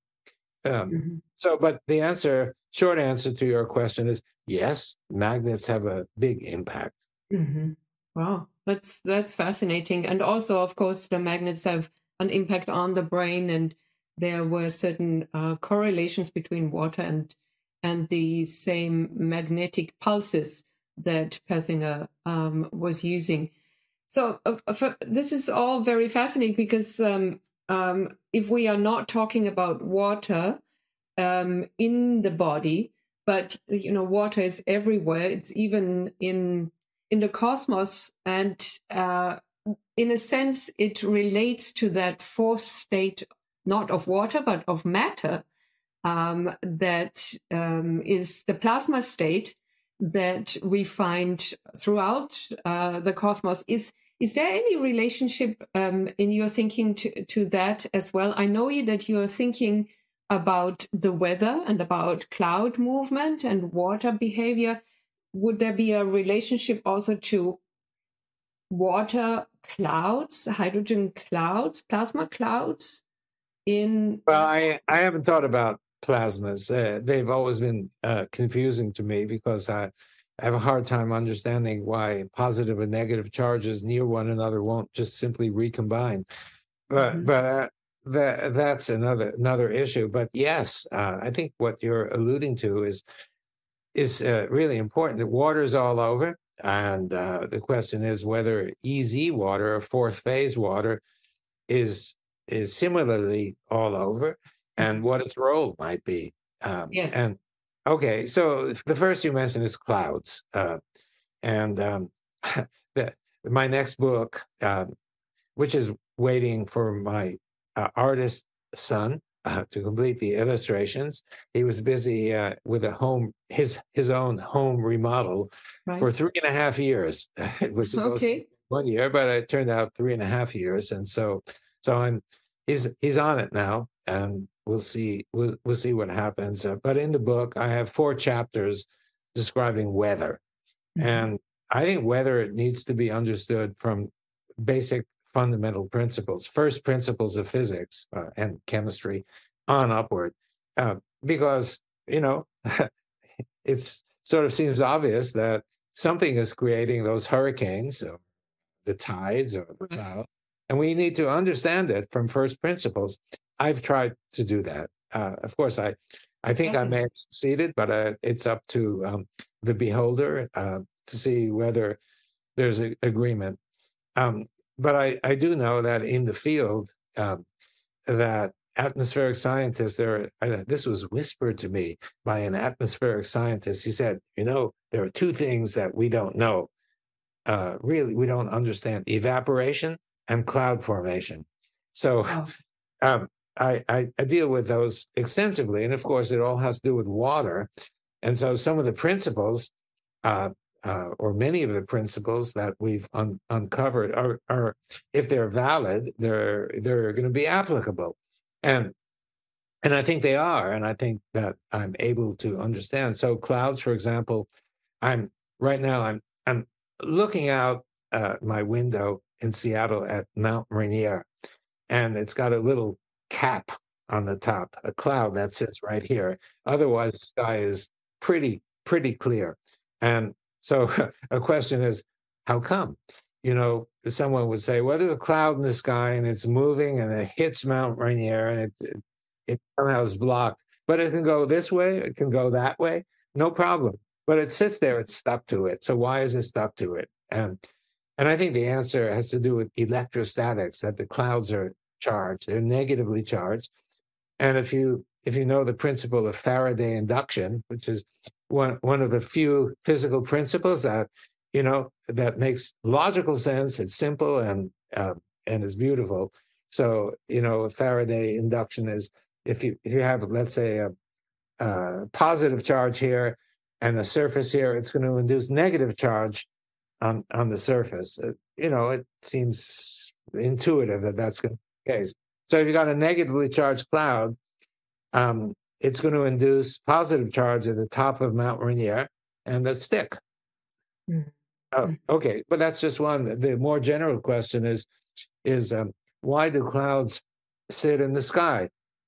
Speaker 3: So, but the short answer to your question is yes, magnets have a big impact.
Speaker 2: Wow, that's fascinating. And also, of course, the magnets have an impact on the brain, and there were certain correlations between water and the same magnetic pulses that Persinger was using. So this is all very fascinating because if we are not talking about water in the body, but water is everywhere. It's even in the cosmos, and in a sense, it relates to that fourth state, not of water but of matter, that is the plasma state that we find throughout the cosmos. Is there any relationship in your thinking to that as well? I know that you're thinking about the weather and about cloud movement and water behavior. Would there be a relationship also to water clouds, hydrogen clouds, plasma clouds? Well,
Speaker 3: I haven't thought about plasmas. They've always been confusing to me because I have a hard time understanding why positive and negative charges near one another won't just simply recombine. But that's another issue. But yes, I think what you're alluding to is really important. The water's all over, and the question is whether EZ water or fourth phase water is similarly all over, and what its role might be.
Speaker 2: Yes.
Speaker 3: And okay, so the first you mentioned is clouds, and my next book, which is waiting for my artist son to complete the illustrations. He was busy with his own home remodel for 3.5 years. It was supposed to be 1 year, but it turned out 3.5 years, and so he's on it now, and we'll see what happens. But in the book, I have 4 chapters describing weather, and I think weather needs to be understood from basic fundamental principles, first principles of physics and chemistry on upward, because it sort of seems obvious that something is creating those hurricanes, or the tides, or the cloud, and we need to understand it from first principles. I've tried to do that. Of course, I think I may have succeeded, but it's up to the beholder to see whether there's an agreement. But I do know that in the field, that atmospheric scientists, this was whispered to me by an atmospheric scientist. He said, there are 2 things that we don't know. Really, we don't understand: evaporation and cloud formation. So I deal with those extensively. And of course, it all has to do with water. And so some of the principles, or many of the principles that we've uncovered are, if they're valid, they're going to be applicable. And I think they are. And I think that I'm able to understand. So clouds, for example, I'm looking out my window in Seattle at Mount Rainier. and it's got a little cap on the top, a cloud that sits right here. Otherwise, the sky is pretty clear. And so a question is, how come? Someone would say, well, there's a cloud in the sky and it's moving and it hits Mount Rainier and it somehow is blocked. But it can go this way, it can go that way, no problem. But it sits there, it's stuck to it. So why is it stuck to it? And I think the answer has to do with electrostatics, that the clouds are charged, they're negatively charged. And if you know the principle of Faraday induction, which is one of the few physical principles that that makes logical sense, it's simple and it's beautiful. So Faraday induction is if you have, let's say, a positive charge here and a surface here, it's going to induce negative charge on the surface. It seems intuitive that that's going to be the case. So if you got a negatively charged cloud, it's going to induce positive charge at the top of Mount Rainier and the stick. Okay, but that's just one. The more general question is why do clouds sit in the sky?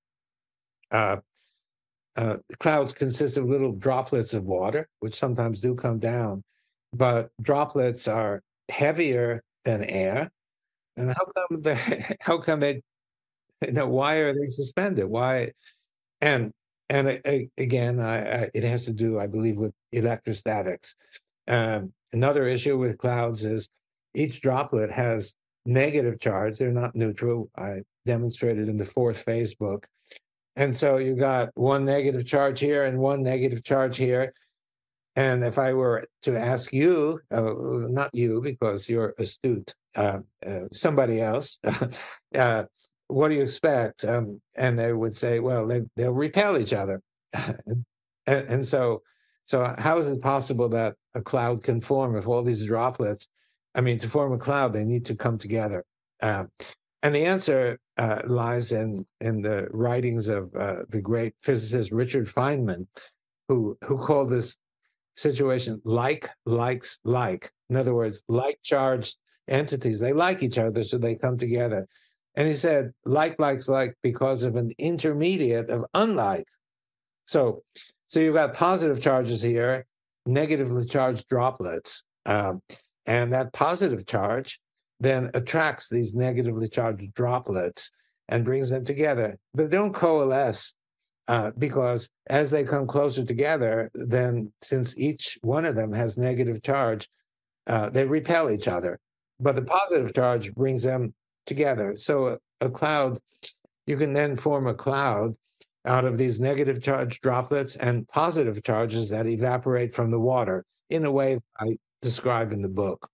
Speaker 3: Clouds consist of little droplets of water, which sometimes do come down, but droplets are heavier than air. And how come they, why are they suspended? Why? And again, it has to do, I believe, with electrostatics. Another issue with clouds is each droplet has negative charge. They're not neutral. I demonstrated in the Fourth Phase book. And so you got one negative charge here and one negative charge here. And if I were to ask you, not you because you're astute, somebody else, what do you expect? And they would say, well, they'll repel each other. and so how is it possible that a cloud can form if all these droplets, to form a cloud, they need to come together? And the answer lies in the writings of the great physicist Richard Feynman, who called this situation like likes like. In other words, like charged entities, they like each other, so they come together. And he said, like likes like because of an intermediate of unlike. So you've got positive charges here, negatively charged droplets, and that positive charge then attracts these negatively charged droplets and brings them together. But they don't coalesce because as they come closer together, then since each one of them has negative charge, they repel each other. But the positive charge brings them together. So a cloud, you can then form a cloud out of these negative charge droplets and positive charges that evaporate from the water in a way I describe in the book.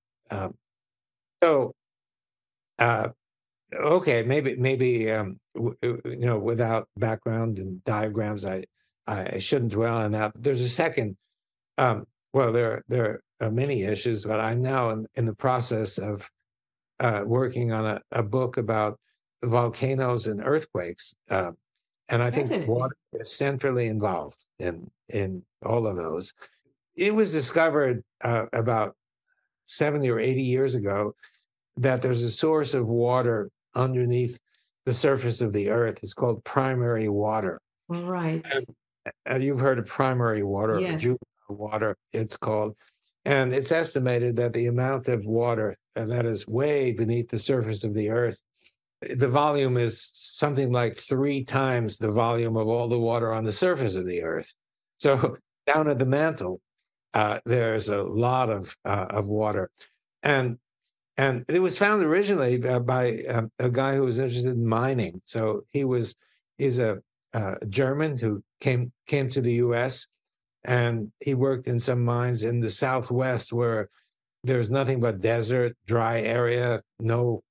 Speaker 3: Okay, maybe without background and diagrams, I shouldn't dwell on that. But there's a second. There are many issues, but I'm now in the process of working on a book about volcanoes and earthquakes, and I think water is centrally involved in all of those. It was discovered about 70 or 80 years ago that there's a source of water underneath the surface of the earth. It's called primary water.
Speaker 2: Right.
Speaker 3: And you've heard of primary water,
Speaker 2: yeah.
Speaker 3: Or juvenile water, it's called. And it's estimated that the amount of water that is way beneath the surface of the earth, the volume is something like 3 times the volume of all the water on the surface of the earth. So down at the mantle, there's a lot of water. And it was found originally by a guy who was interested in mining. So he's a German who came to the U.S. and he worked in some mines in the Southwest where there's nothing but desert, dry area, no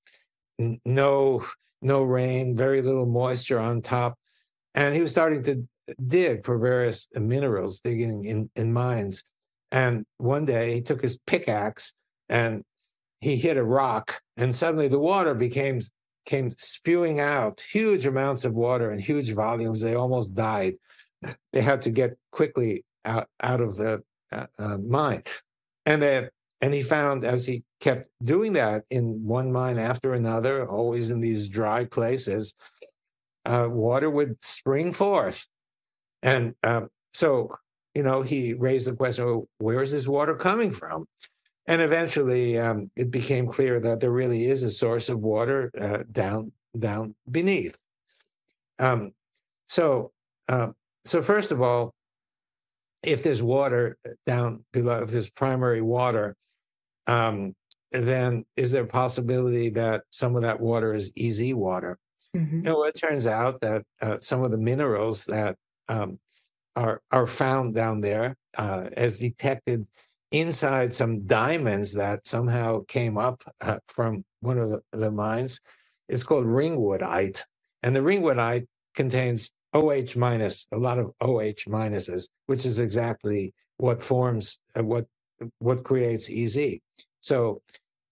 Speaker 3: rain, very little moisture on top. And he was starting to dig for various minerals, digging in mines. And one day he took his pickaxe and he hit a rock, and suddenly the water came spewing out, huge amounts of water in huge volumes. They almost died. They had to get quickly out of the mine. And And he found, as he kept doing that in one mine after another, always in these dry places, water would spring forth. And so, he raised the question, well, where is this water coming from? And eventually it became clear that there really is a source of water down beneath. So first of all, if there's water down below, if there's primary water, then is there a possibility that some of that water is easy water?
Speaker 2: Mm-hmm.
Speaker 3: It turns out that some of the minerals that are found down there, as detected inside some diamonds that somehow came up from one of the mines, it's called ringwoodite, and the ringwoodite contains OH minus, a lot of OH minuses, which is exactly what forms what creates EZ. So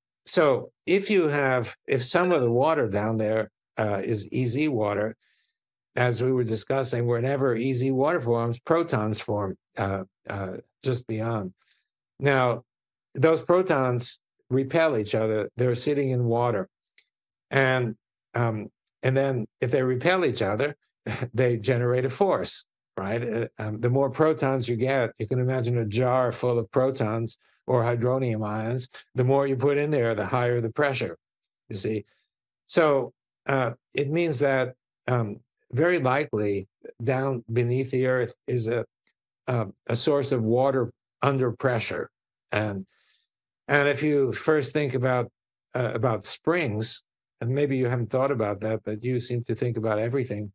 Speaker 3: if some of the water down there is EZ water, as we were discussing, whenever EZ water forms, protons form just beyond. Now, those protons repel each other. They're sitting in water, and then if they repel each other, they generate a force, right? The more protons you get, you can imagine a jar full of protons or hydronium ions. The more you put in there, the higher the pressure, you see. So it means that very likely down beneath the earth is a source of water under pressure. And if you first think about springs, and maybe you haven't thought about that, but you seem to think about everything.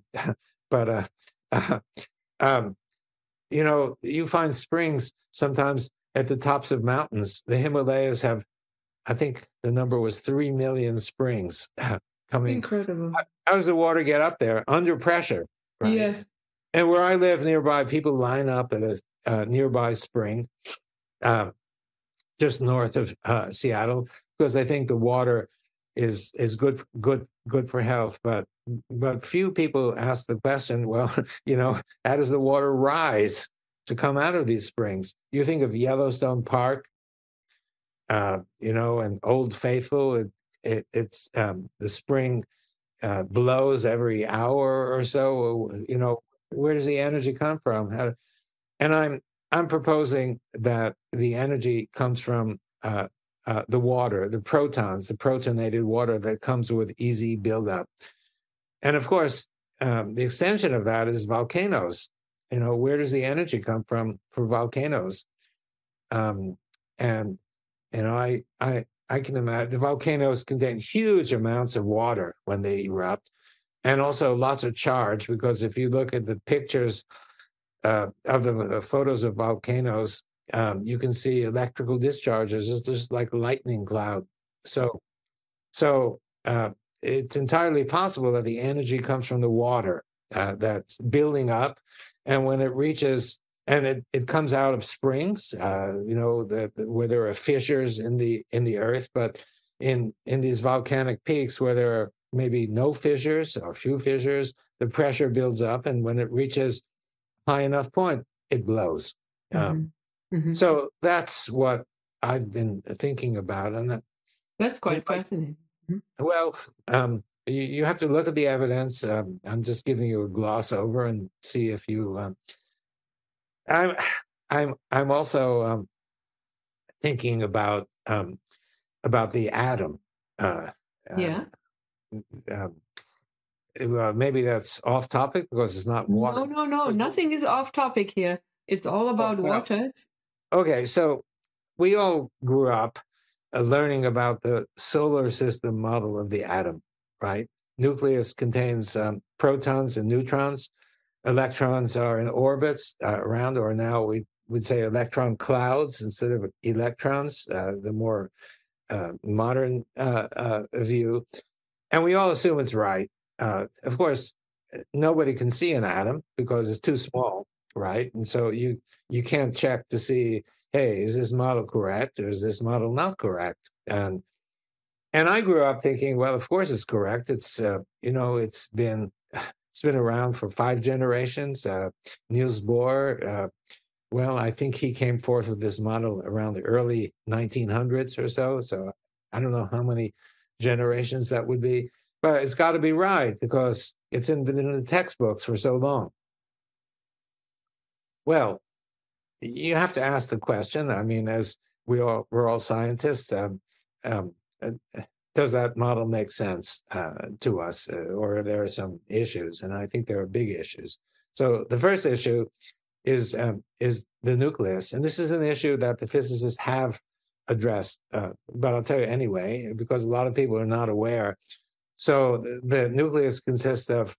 Speaker 3: You find springs sometimes at the tops of mountains. The Himalayas have, I think the number was 3 million springs coming.
Speaker 2: Incredible.
Speaker 3: How does the water get up there? Under pressure, right?
Speaker 2: Yes.
Speaker 3: And where I live nearby, people line up at a nearby spring, just north of Seattle, because they think the water is good for health. But few people ask the question, well, how does the water rise to come out of these springs? You think of Yellowstone Park, and Old Faithful. It's the spring blows every hour or so. Where does the energy come from? And I'm proposing that the energy comes from the water, the protons, the protonated water that comes with EZ buildup. And of course, the extension of that is volcanoes. Where does the energy come from for volcanoes? I can imagine the volcanoes contain huge amounts of water when they erupt, and also lots of charge, because if you look at the pictures of the photos of volcanoes, you can see electrical discharges. It's just like a lightning cloud. So it's entirely possible that the energy comes from the water that's building up, and when it reaches, and it comes out of springs, where there are fissures in the earth, but in these volcanic peaks where there are maybe no fissures or few fissures, the pressure builds up, and when it reaches high enough point, it blows. So that's what I've been thinking about, and
Speaker 2: that's quite fascinating.
Speaker 3: Well, you have to look at the evidence. I'm just giving you a gloss over and see if you. I'm also thinking about the atom. Maybe that's off topic because it's not water.
Speaker 2: No. Nothing is off topic here. It's all about water.
Speaker 3: Okay, so we all grew up learning about the solar system model of the atom, right? Nucleus contains protons and neutrons. Electrons are in orbits around, or now we would say electron clouds instead of electrons, the more modern view. And we all assume it's right. Of course, nobody can see an atom because it's too small, right? And so you can't check to see, hey, is this model correct or is this model not correct? And I grew up thinking, well, of course it's correct. It's it's been around for 5 generations. Niels Bohr well, I think he came forth with this model around the early 1900s or so. So I don't know how many generations that would be, but it's got to be right because it's been in the textbooks for so long. Well, you have to ask the question. I mean, as we're all scientists, does that model make sense to us, or are there some issues? And I think there are big issues. So the first issue is the nucleus, and this is an issue that the physicists have addressed, but I'll tell you anyway, because a lot of people are not aware. So the nucleus consists of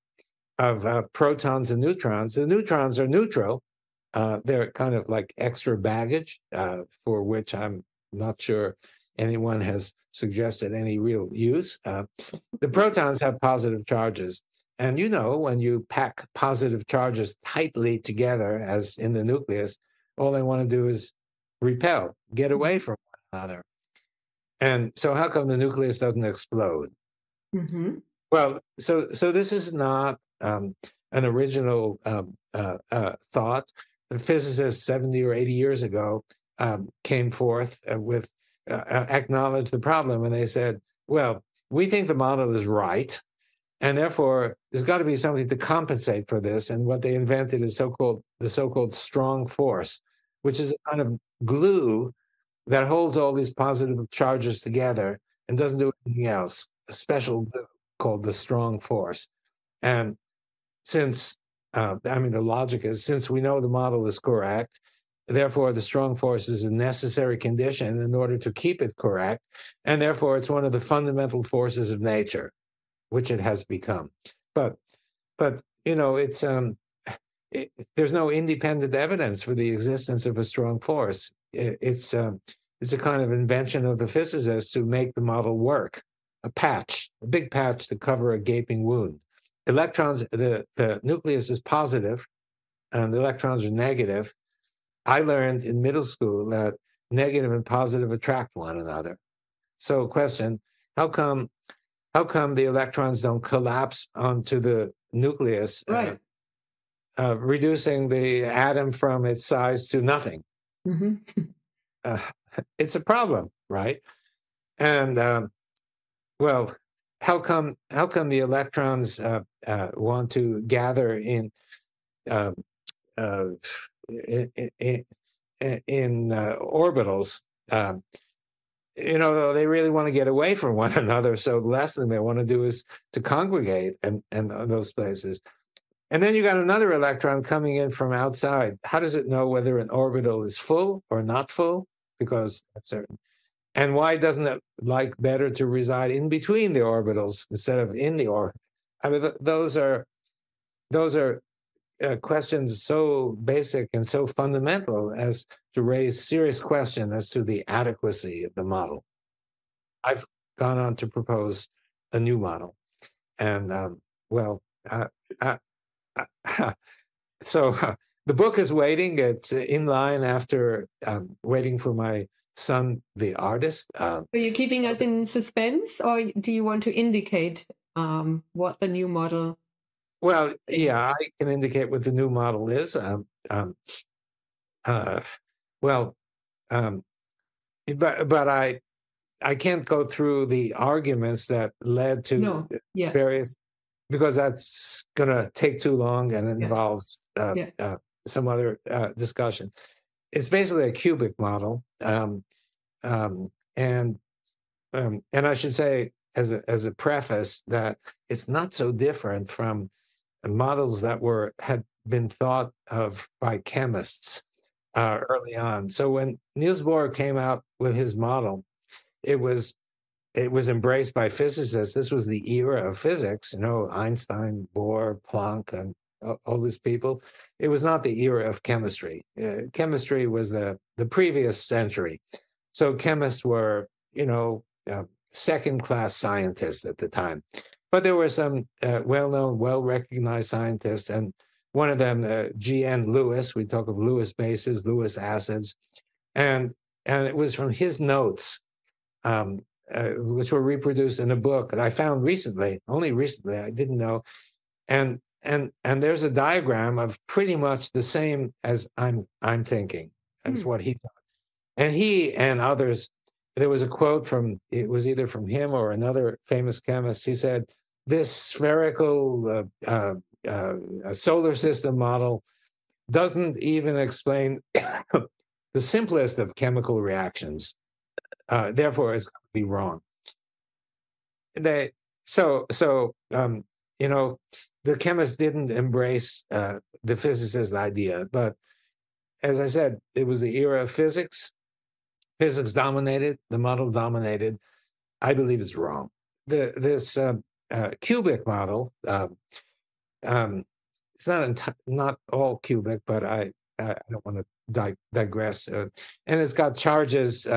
Speaker 3: protons and neutrons. The neutrons are neutral. They're kind of like extra baggage, for which I'm not sure anyone has suggested any real use. The protons have positive charges. And when you pack positive charges tightly together, as in the nucleus, all they want to do is repel, get away from one another. And so how come the nucleus doesn't explode? Mm-hmm. Well, so this is not an original thought. The physicists 70 or 80 years ago came forth with acknowledged the problem, and they said, well, we think the model is right, and therefore there's got to be something to compensate for this. And what they invented is the so-called strong force, which is a kind of glue that holds all these positive charges together and doesn't do anything else, a special glue called the strong force. And since the logic is, since we know the model is correct, therefore the strong force is a necessary condition in order to keep it correct, and therefore it's one of the fundamental forces of nature, which it has become. But it's there's no independent evidence for the existence of a strong force. It's a kind of invention of the physicists to make the model work, a big patch to cover a gaping wound. Electrons, the nucleus is positive, and the electrons are negative. I learned in middle school that negative and positive attract one another. So, question: How come the electrons don't collapse onto the nucleus,
Speaker 2: right,
Speaker 3: reducing the atom from its size to nothing? Mm-hmm. It's a problem, right? And well, how come the electrons want to gather in orbitals? They really want to get away from one another. So the last thing they want to do is to congregate and those places. And then you got another electron coming in from outside. How does it know whether an orbital is full or not full? Because that's certain. And why doesn't it like better to reside in between the orbitals instead of in the orbit? I mean, those are questions so basic and so fundamental as to raise serious question as to the adequacy of the model. I've gone on to propose a new model, and so the book is waiting. It's in line after waiting for my son, the artist.
Speaker 2: Are you keeping us in suspense, or do you want to indicate what the new model?
Speaker 3: Well, yeah, I can indicate what the new model is. But I can't go through the arguments that led to various, because that's going to take too long and it involves some other discussion. It's basically a cubic model, and I should say as a preface that it's not so different from models that had been thought of by chemists early on. So when Niels Bohr came out with his model, it was embraced by physicists. This was the era of physics, Einstein, Bohr, Planck, and all these people. It was not the era of chemistry. Chemistry was the previous century. So chemists were, second-class scientists at the time. But there were some well-known, well-recognized scientists, and one of them, G.N. Lewis. We talk of Lewis bases, Lewis acids, and it was from his notes, which were reproduced in a book that I found only recently. I didn't know, and and there's a diagram of pretty much the same as I'm thinking, as what he thought. And he and others, there was a quote from, it was either from him or another famous chemist. He said, this spherical solar system model doesn't even explain the simplest of chemical reactions. Therefore, it's going to be wrong. The chemists didn't embrace the physicist idea, but as I said, it was the era of physics. Physics dominated, the model dominated. I believe it's wrong. This cubic model, it's not all cubic, but I don't want to digress. And it's got charges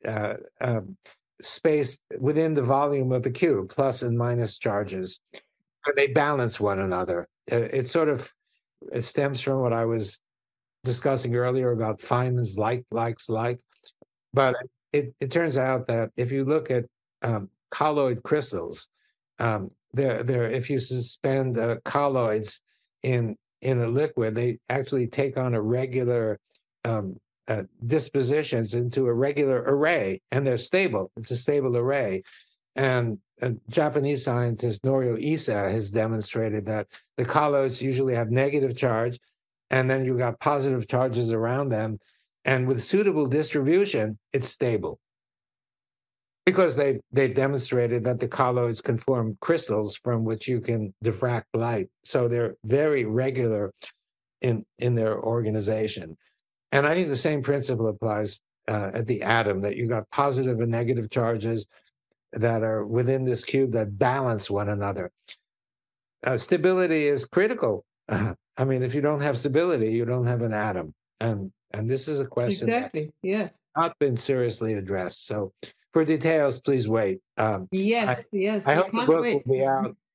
Speaker 3: spaced within the volume of the cube, plus and minus charges, and they balance one another. It stems from what I was discussing earlier about Feynman's likes. But it turns out that if you look at colloid crystals, if you suspend colloids in a liquid, they actually take on a regular dispositions into a regular array, and they're stable. It's a stable array. And a Japanese scientist, Norio Issa, has demonstrated that the colloids usually have negative charge, and then you got positive charges around them. And with suitable distribution, it's stable. Because they've demonstrated that the colloids can form crystals from which you can diffract light. So they're very regular in their organization. And I think the same principle applies at the atom, that you got positive and negative charges that are within this cube that balance one another. Stability is critical. I mean, if you don't have stability, you don't have an atom. And this is a question
Speaker 2: exactly. Yes.
Speaker 3: Not been seriously addressed. So for details, please wait.
Speaker 2: Yes.
Speaker 3: I hope the book will be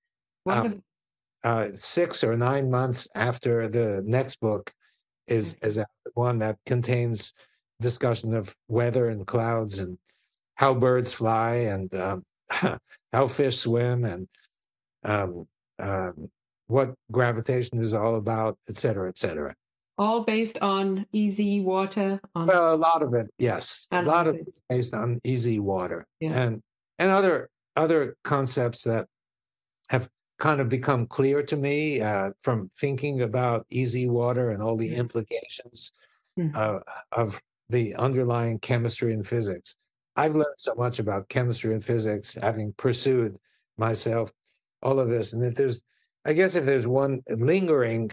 Speaker 3: out 6 or 9 months after the next book is one that contains discussion of weather and clouds and how birds fly and how fish swim and what gravitation is all about, et cetera, et cetera.
Speaker 2: All based on easy water?
Speaker 3: Well, a lot of it, yes. A lot of it is based on easy water. Yeah. And other concepts that have kind of become clear to me from thinking about easy water and all the implications of the underlying chemistry and physics. I've learned so much about chemistry and physics, having pursued myself all of this. And if there's one lingering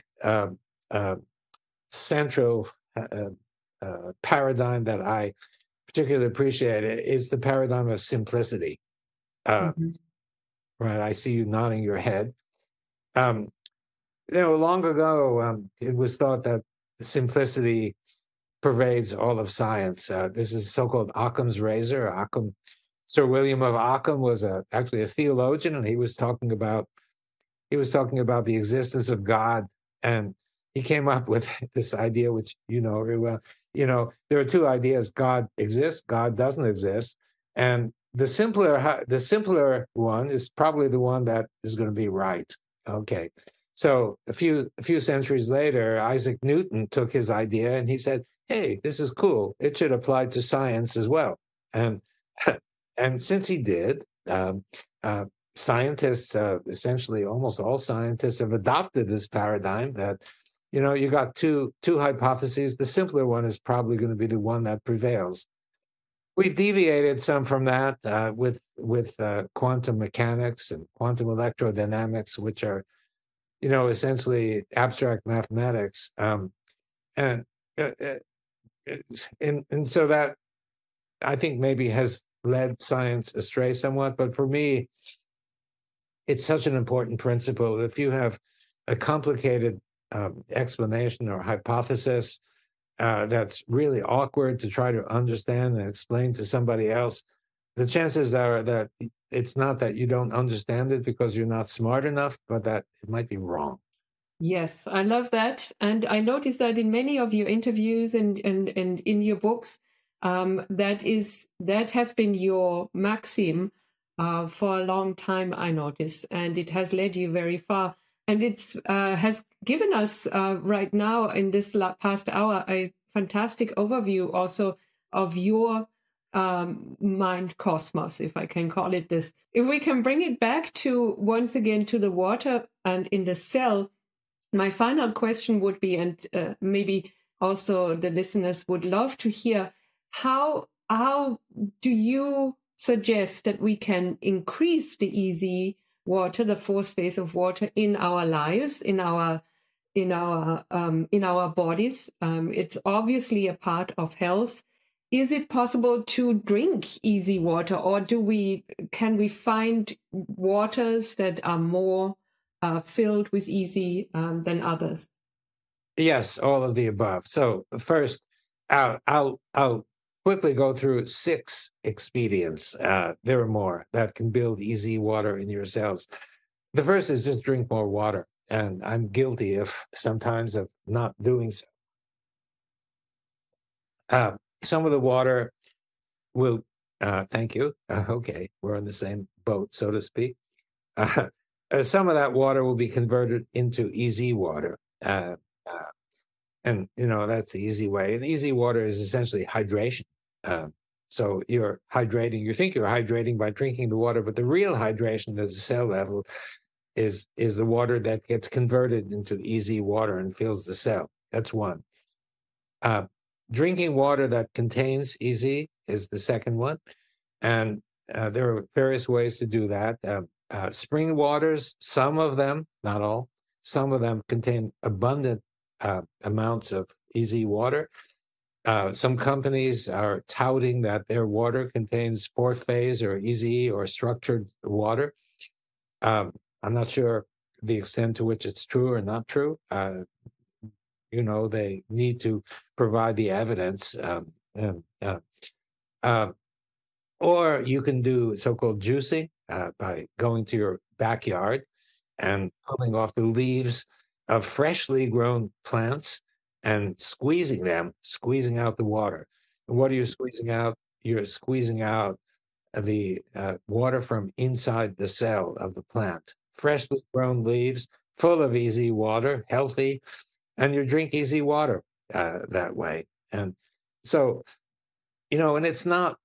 Speaker 3: central paradigm that I particularly appreciate, is the paradigm of simplicity. Right, I see you nodding your head. Long ago, it was thought that simplicity pervades all of science. This is so-called Occam's razor. Sir William of Ockham was actually a theologian, and he was talking about the existence of God, and he came up with this idea, which you know very well. There are two ideas: God exists, God doesn't exist, and the simpler one is probably the one that is going to be right. Okay, so a few centuries later, Isaac Newton took his idea and he said, "Hey, this is cool. It should apply to science as well." And since he did, scientists, essentially almost all scientists, have adopted this paradigm that you got two hypotheses. The simpler one is probably going to be the one that prevails. We've deviated some from that with quantum mechanics and quantum electrodynamics, which are, essentially abstract mathematics, and so that I think maybe has led science astray somewhat. But for me, it's such an important principle. If you have a complicated explanation or hypothesis that's really awkward to try to understand and explain to somebody else, the chances are that it's not that you don't understand it because you're not smart enough, but that it might be wrong.
Speaker 2: Yes, I love that. And I noticed that in many of your interviews and in your books, that has been your maxim for a long time, I noticed, and it has led you very far. And it's has given us right now in this past hour a fantastic overview also of your mind cosmos, if I can call it this. If we can bring it back to once again to the water and in the cell, my final question would be, and maybe also the listeners would love to hear, how do you suggest that we can increase the easy water, the fourth phase of water, in our lives, in our bodies? It's obviously a part of health. Is it possible to drink easy water, or can we find waters that are more filled with easy than others?
Speaker 3: Yes, all of the above. So first, I'll quickly go through 6 expedients. There are more that can build easy water in your cells. The first is just drink more water, and I'm guilty sometimes of not doing so. Some of the water will, thank you. Okay, we're on the same boat, so to speak. Some of that water will be converted into easy water. And, that's the easy way. And easy water is essentially hydration. So you're hydrating. You think you're hydrating by drinking the water, but the real hydration at the cell level is the water that gets converted into easy water and fills the cell. That's one. Drinking water that contains easy is the second one. And there are various ways to do that. Spring waters, some of them, not all, some of them contain abundant amounts of easy water. Some companies are touting that their water contains fourth phase or easy or structured water. I'm not sure the extent to which it's true or not true. They need to provide the evidence. Or you can do so-called juicing by going to your backyard and pulling off the leaves of freshly grown plants and squeezing out the water. And what are you squeezing out? You're squeezing out the water from inside the cell of the plant. Freshly grown leaves, full of easy water, healthy, and you drink easy water that way. And so, and it's not,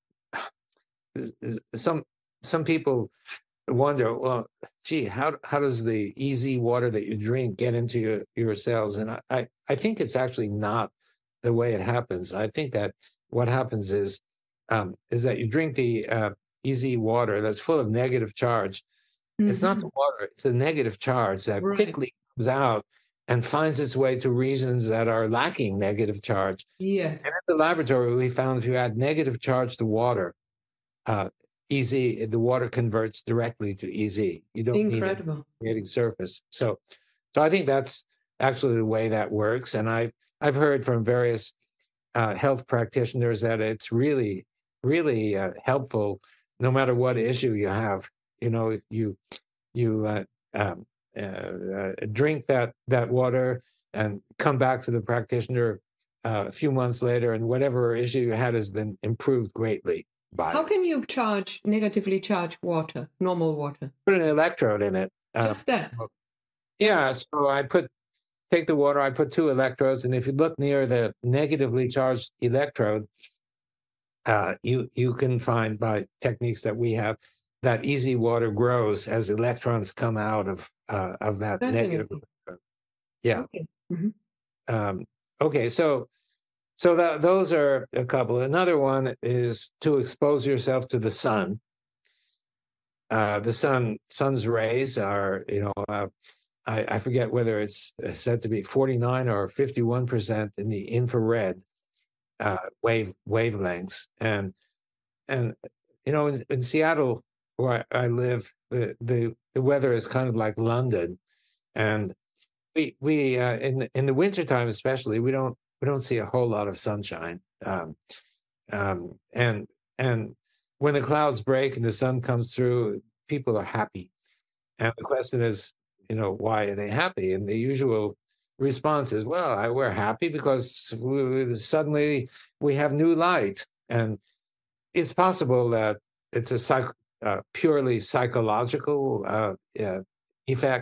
Speaker 3: some people wonder, well, gee, how does the easy water that you drink get into your cells? And I think it's actually not the way it happens. I think that what happens is that you drink the easy water that's full of negative charge. Mm-hmm. It's not the water, it's the negative charge that quickly comes out and finds its way to regions that are lacking negative charge.
Speaker 2: Yes.
Speaker 3: And in the laboratory, we found if you add negative charge to water, the water converts directly to easy. You don't need a creating surface. So I think that's actually the way that works. And I've heard from various health practitioners that it's really, really helpful, no matter what issue you have. You drink that water and come back to the practitioner a few months later, and whatever issue you had has been improved greatly.
Speaker 2: How can you negatively charge water, normal water?
Speaker 3: Put an electrode in it.
Speaker 2: Just that?
Speaker 3: So I take the water, I put 2 electrodes, and if you look near the negatively charged electrode, you can find by techniques that we have that easy water grows as electrons come out of that negative electrode. Yeah.
Speaker 2: Okay. Mm-hmm.
Speaker 3: Okay, so those are a couple. Another one is to expose yourself to the sun. The sun's rays are, I forget whether it's said to be 49 or 51% in the infrared wavelengths, and in Seattle, where I live, the weather is kind of like London, and we in the wintertime especially, we don't see a whole lot of sunshine. And when the clouds break and the sun comes through, people are happy. And the question is, why are they happy? And the usual response is, well, we're happy because suddenly we have new light. And it's possible that it's a purely psychological effect.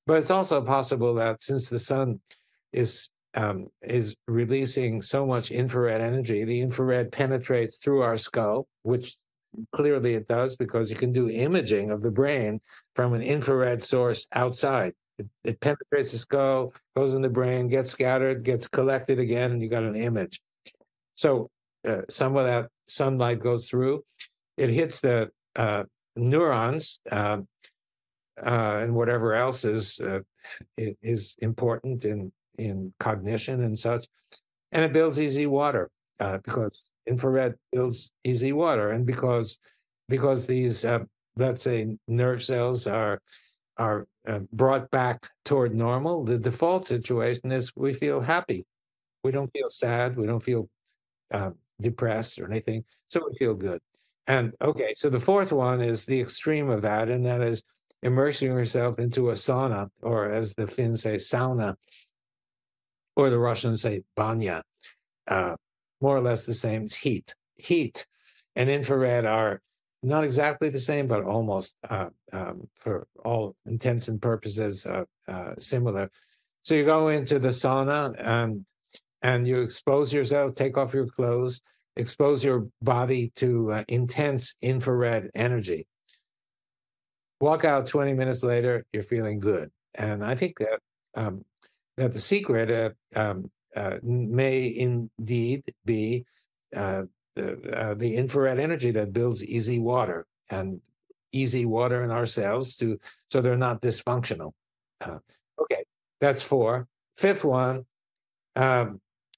Speaker 3: But it's also possible that since the sun is releasing so much infrared energy, the infrared penetrates through our skull, which clearly it does because you can do imaging of the brain from an infrared source outside. It penetrates the skull, goes in the brain, gets scattered, gets collected again, and you got an image. So some of that sunlight goes through. It hits the neurons and whatever else is important in cognition and such, and it builds easy water because infrared builds easy water, and because these let's say nerve cells are brought back toward normal. The default situation is we feel happy. We don't feel sad. We don't feel depressed or anything. So we feel good. And okay, so the fourth one is the extreme of that, and that is immersing yourself into a sauna, or as the Finns say, sauna, or the Russians say banya. More or less the same. It's heat. Heat and infrared are not exactly the same, but almost, for all intents and purposes, similar. So you go into the sauna and you expose yourself, take off your clothes, expose your body to intense infrared energy. Walk out 20 minutes later, you're feeling good. And I think that that the secret may indeed be the infrared energy that builds easy water, and easy water in our cells so they're not dysfunctional. Okay, that's 4. Fifth one, what's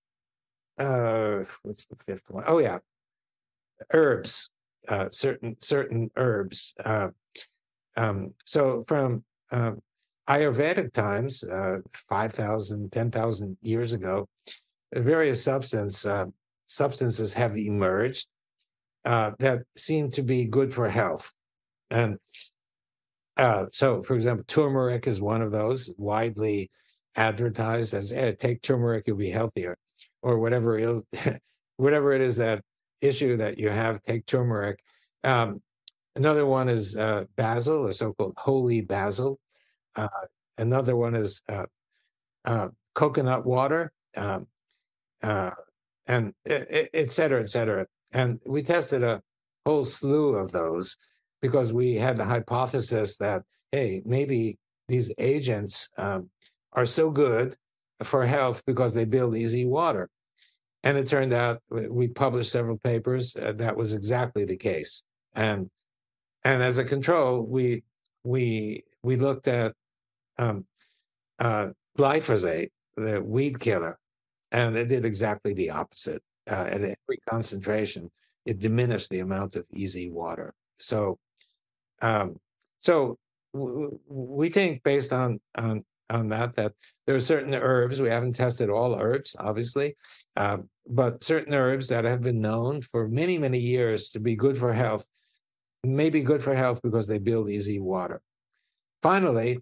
Speaker 3: the fifth one? Oh yeah, herbs, certain herbs. So from Ayurvedic times, 5,000, 10,000 years ago, various substances have emerged that seem to be good for health. And so, for example, turmeric is one of those, widely advertised as, hey, take turmeric, you'll be healthier, or whatever it is, that issue that you have, take turmeric. Another one is basil, or so-called holy basil. Another one is coconut water, and et cetera, et cetera. And we tested a whole slew of those because we had the hypothesis that, hey, maybe these agents are so good for health because they build easy water. And it turned out, we published several papers, that was exactly the case. And as a control, we looked at glyphosate, the weed killer, and it did exactly the opposite. At every concentration, it diminished the amount of easy water. So, we think, based on that there are certain herbs. We haven't tested all herbs, obviously, but certain herbs that have been known for many, many years to be good for health, may be good for health because they build easy water. Finally,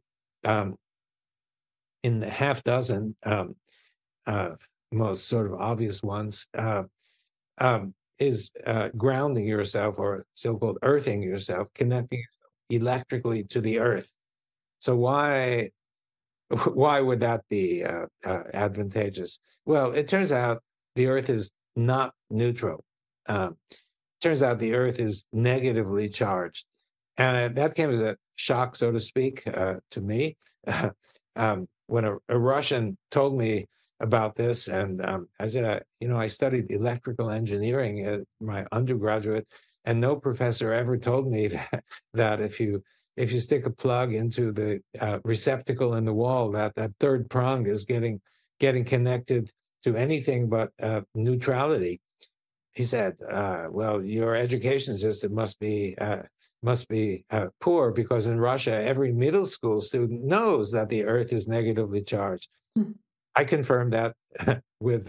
Speaker 3: in the half dozen most sort of obvious ones, is grounding yourself, or so-called earthing yourself, connecting yourself electrically to the earth. So why would that be advantageous? Well, it turns out the earth is not neutral. Turns out the earth is negatively charged. And that came as a shock, so to speak, to me. When a Russian told me about this, and I said, I studied electrical engineering at my undergraduate, and no professor ever told me that if you stick a plug into the receptacle in the wall, that third prong is getting connected to anything but neutrality. He said, well, your education system must be poor, because in Russia, every middle school student knows that the earth is negatively charged. Mm-hmm. I confirmed that with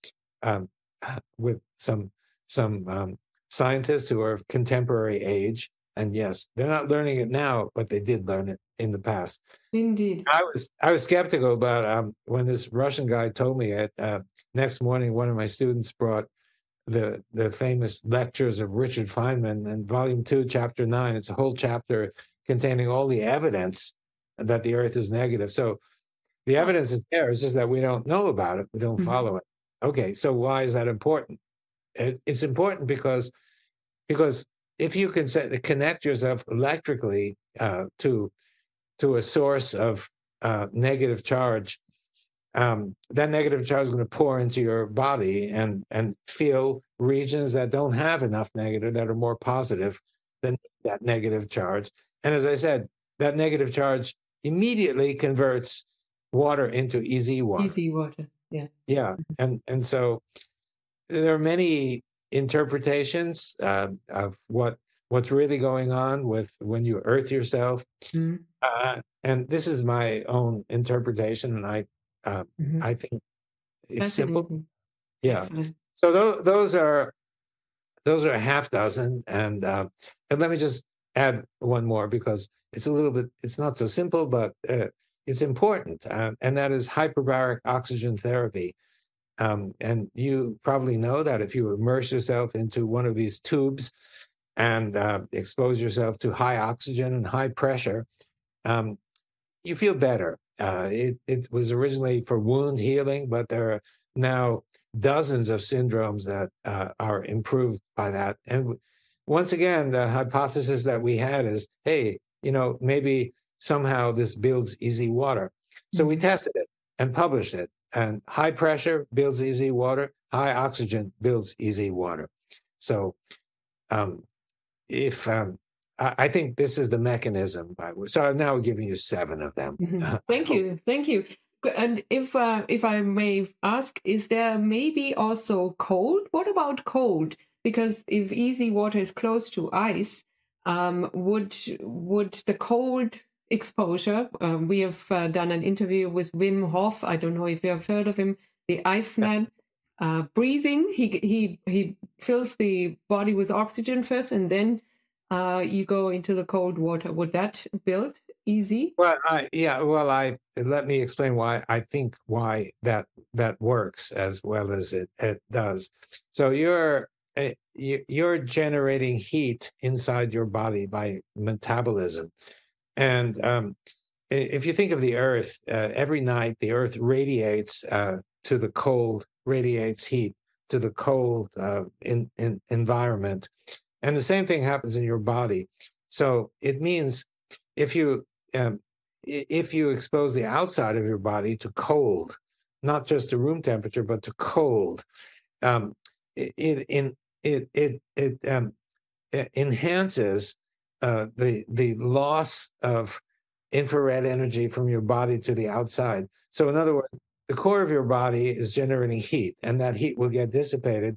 Speaker 3: some scientists who are of contemporary age. And yes, they're not learning it now, but they did learn it in the past.
Speaker 2: Indeed.
Speaker 3: I was skeptical about when this Russian guy told me it. Next morning, one of my students brought the famous lectures of Richard Feynman, in Volume 2, Chapter 9. It's a whole chapter containing all the evidence that the Earth is negative. So the evidence is there. It's just that we don't know about it. We don't follow it. Okay, so why is that important? It's important because if you can connect yourself electrically to a source of negative charge, that negative charge is going to pour into your body and feel regions that don't have enough negative, that are more positive than that negative charge. And as I said, that negative charge immediately converts water into easy water.
Speaker 2: Easy water, yeah.
Speaker 3: Yeah, and so there are many interpretations of what's really going on with when you earth yourself. And this is my own interpretation, and I think it's simple. Yeah. Excellent. So those are a half dozen, and let me just add one more because it's not so simple, but it's important, and that is hyperbaric oxygen therapy. And you probably know that if you immerse yourself into one of these tubes and expose yourself to high oxygen and high pressure, you feel better. It was originally for wound healing, but there are now dozens of syndromes that are improved by that. And once again, the hypothesis that we had is, hey, maybe somehow this builds easy water. So we tested it and published it. And high pressure builds easy water, high oxygen builds easy water. So I think this is the mechanism by which, so I'm now giving you 7 of them.
Speaker 2: Thank you. And if I may ask, is there maybe also cold? What about cold? Because if easy water is close to ice, would the cold exposure, we have done an interview with Wim Hof. I don't know if you have heard of him, the Iceman. Breathing, he fills the body with oxygen first, and then you go into the cold water. Would that build easy?
Speaker 3: Well, let me explain why I think that works as well as it does. So you're generating heat inside your body by metabolism. And if you think of the Earth, every night the Earth radiates to the cold, radiates heat to the cold environment. And the same thing happens in your body. So it means if you expose the outside of your body to cold, not just to room temperature, but to cold, it enhances the loss of infrared energy from your body to the outside. So in other words, the core of your body is generating heat, and that heat will get dissipated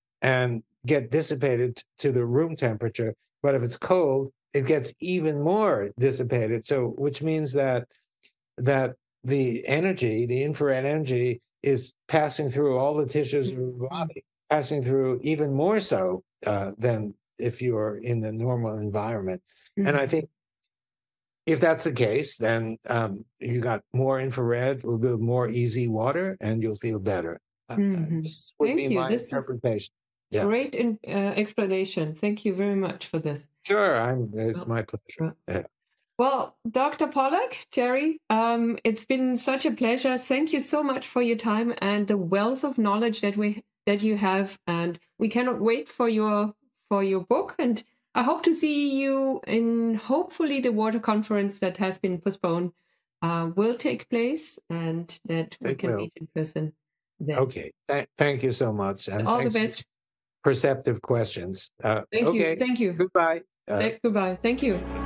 Speaker 3: to the room temperature. But if it's cold, it gets even more dissipated. So which means that the energy, the infrared energy, is passing through all the tissues of your body, passing through even more so than if you are in the normal environment. And I think if that's the case, then you got more infrared, will build more easy water, and you'll feel better. This would be my interpretation.
Speaker 2: Yeah. Great explanation. Thank you very much for this.
Speaker 3: Sure, it's my pleasure. Yeah.
Speaker 2: Well, Dr. Pollack, Jerry, it's been such a pleasure. Thank you so much for your time and the wealth of knowledge that you have, and we cannot wait for your book. And I hope to see you in hopefully the water conference that has been postponed will take place, and that we can meet in person then.
Speaker 3: Okay, thank you so much, and
Speaker 2: all the best.
Speaker 3: Perceptive questions.
Speaker 2: Thank you.
Speaker 3: Goodbye.
Speaker 2: Goodbye. Thank you.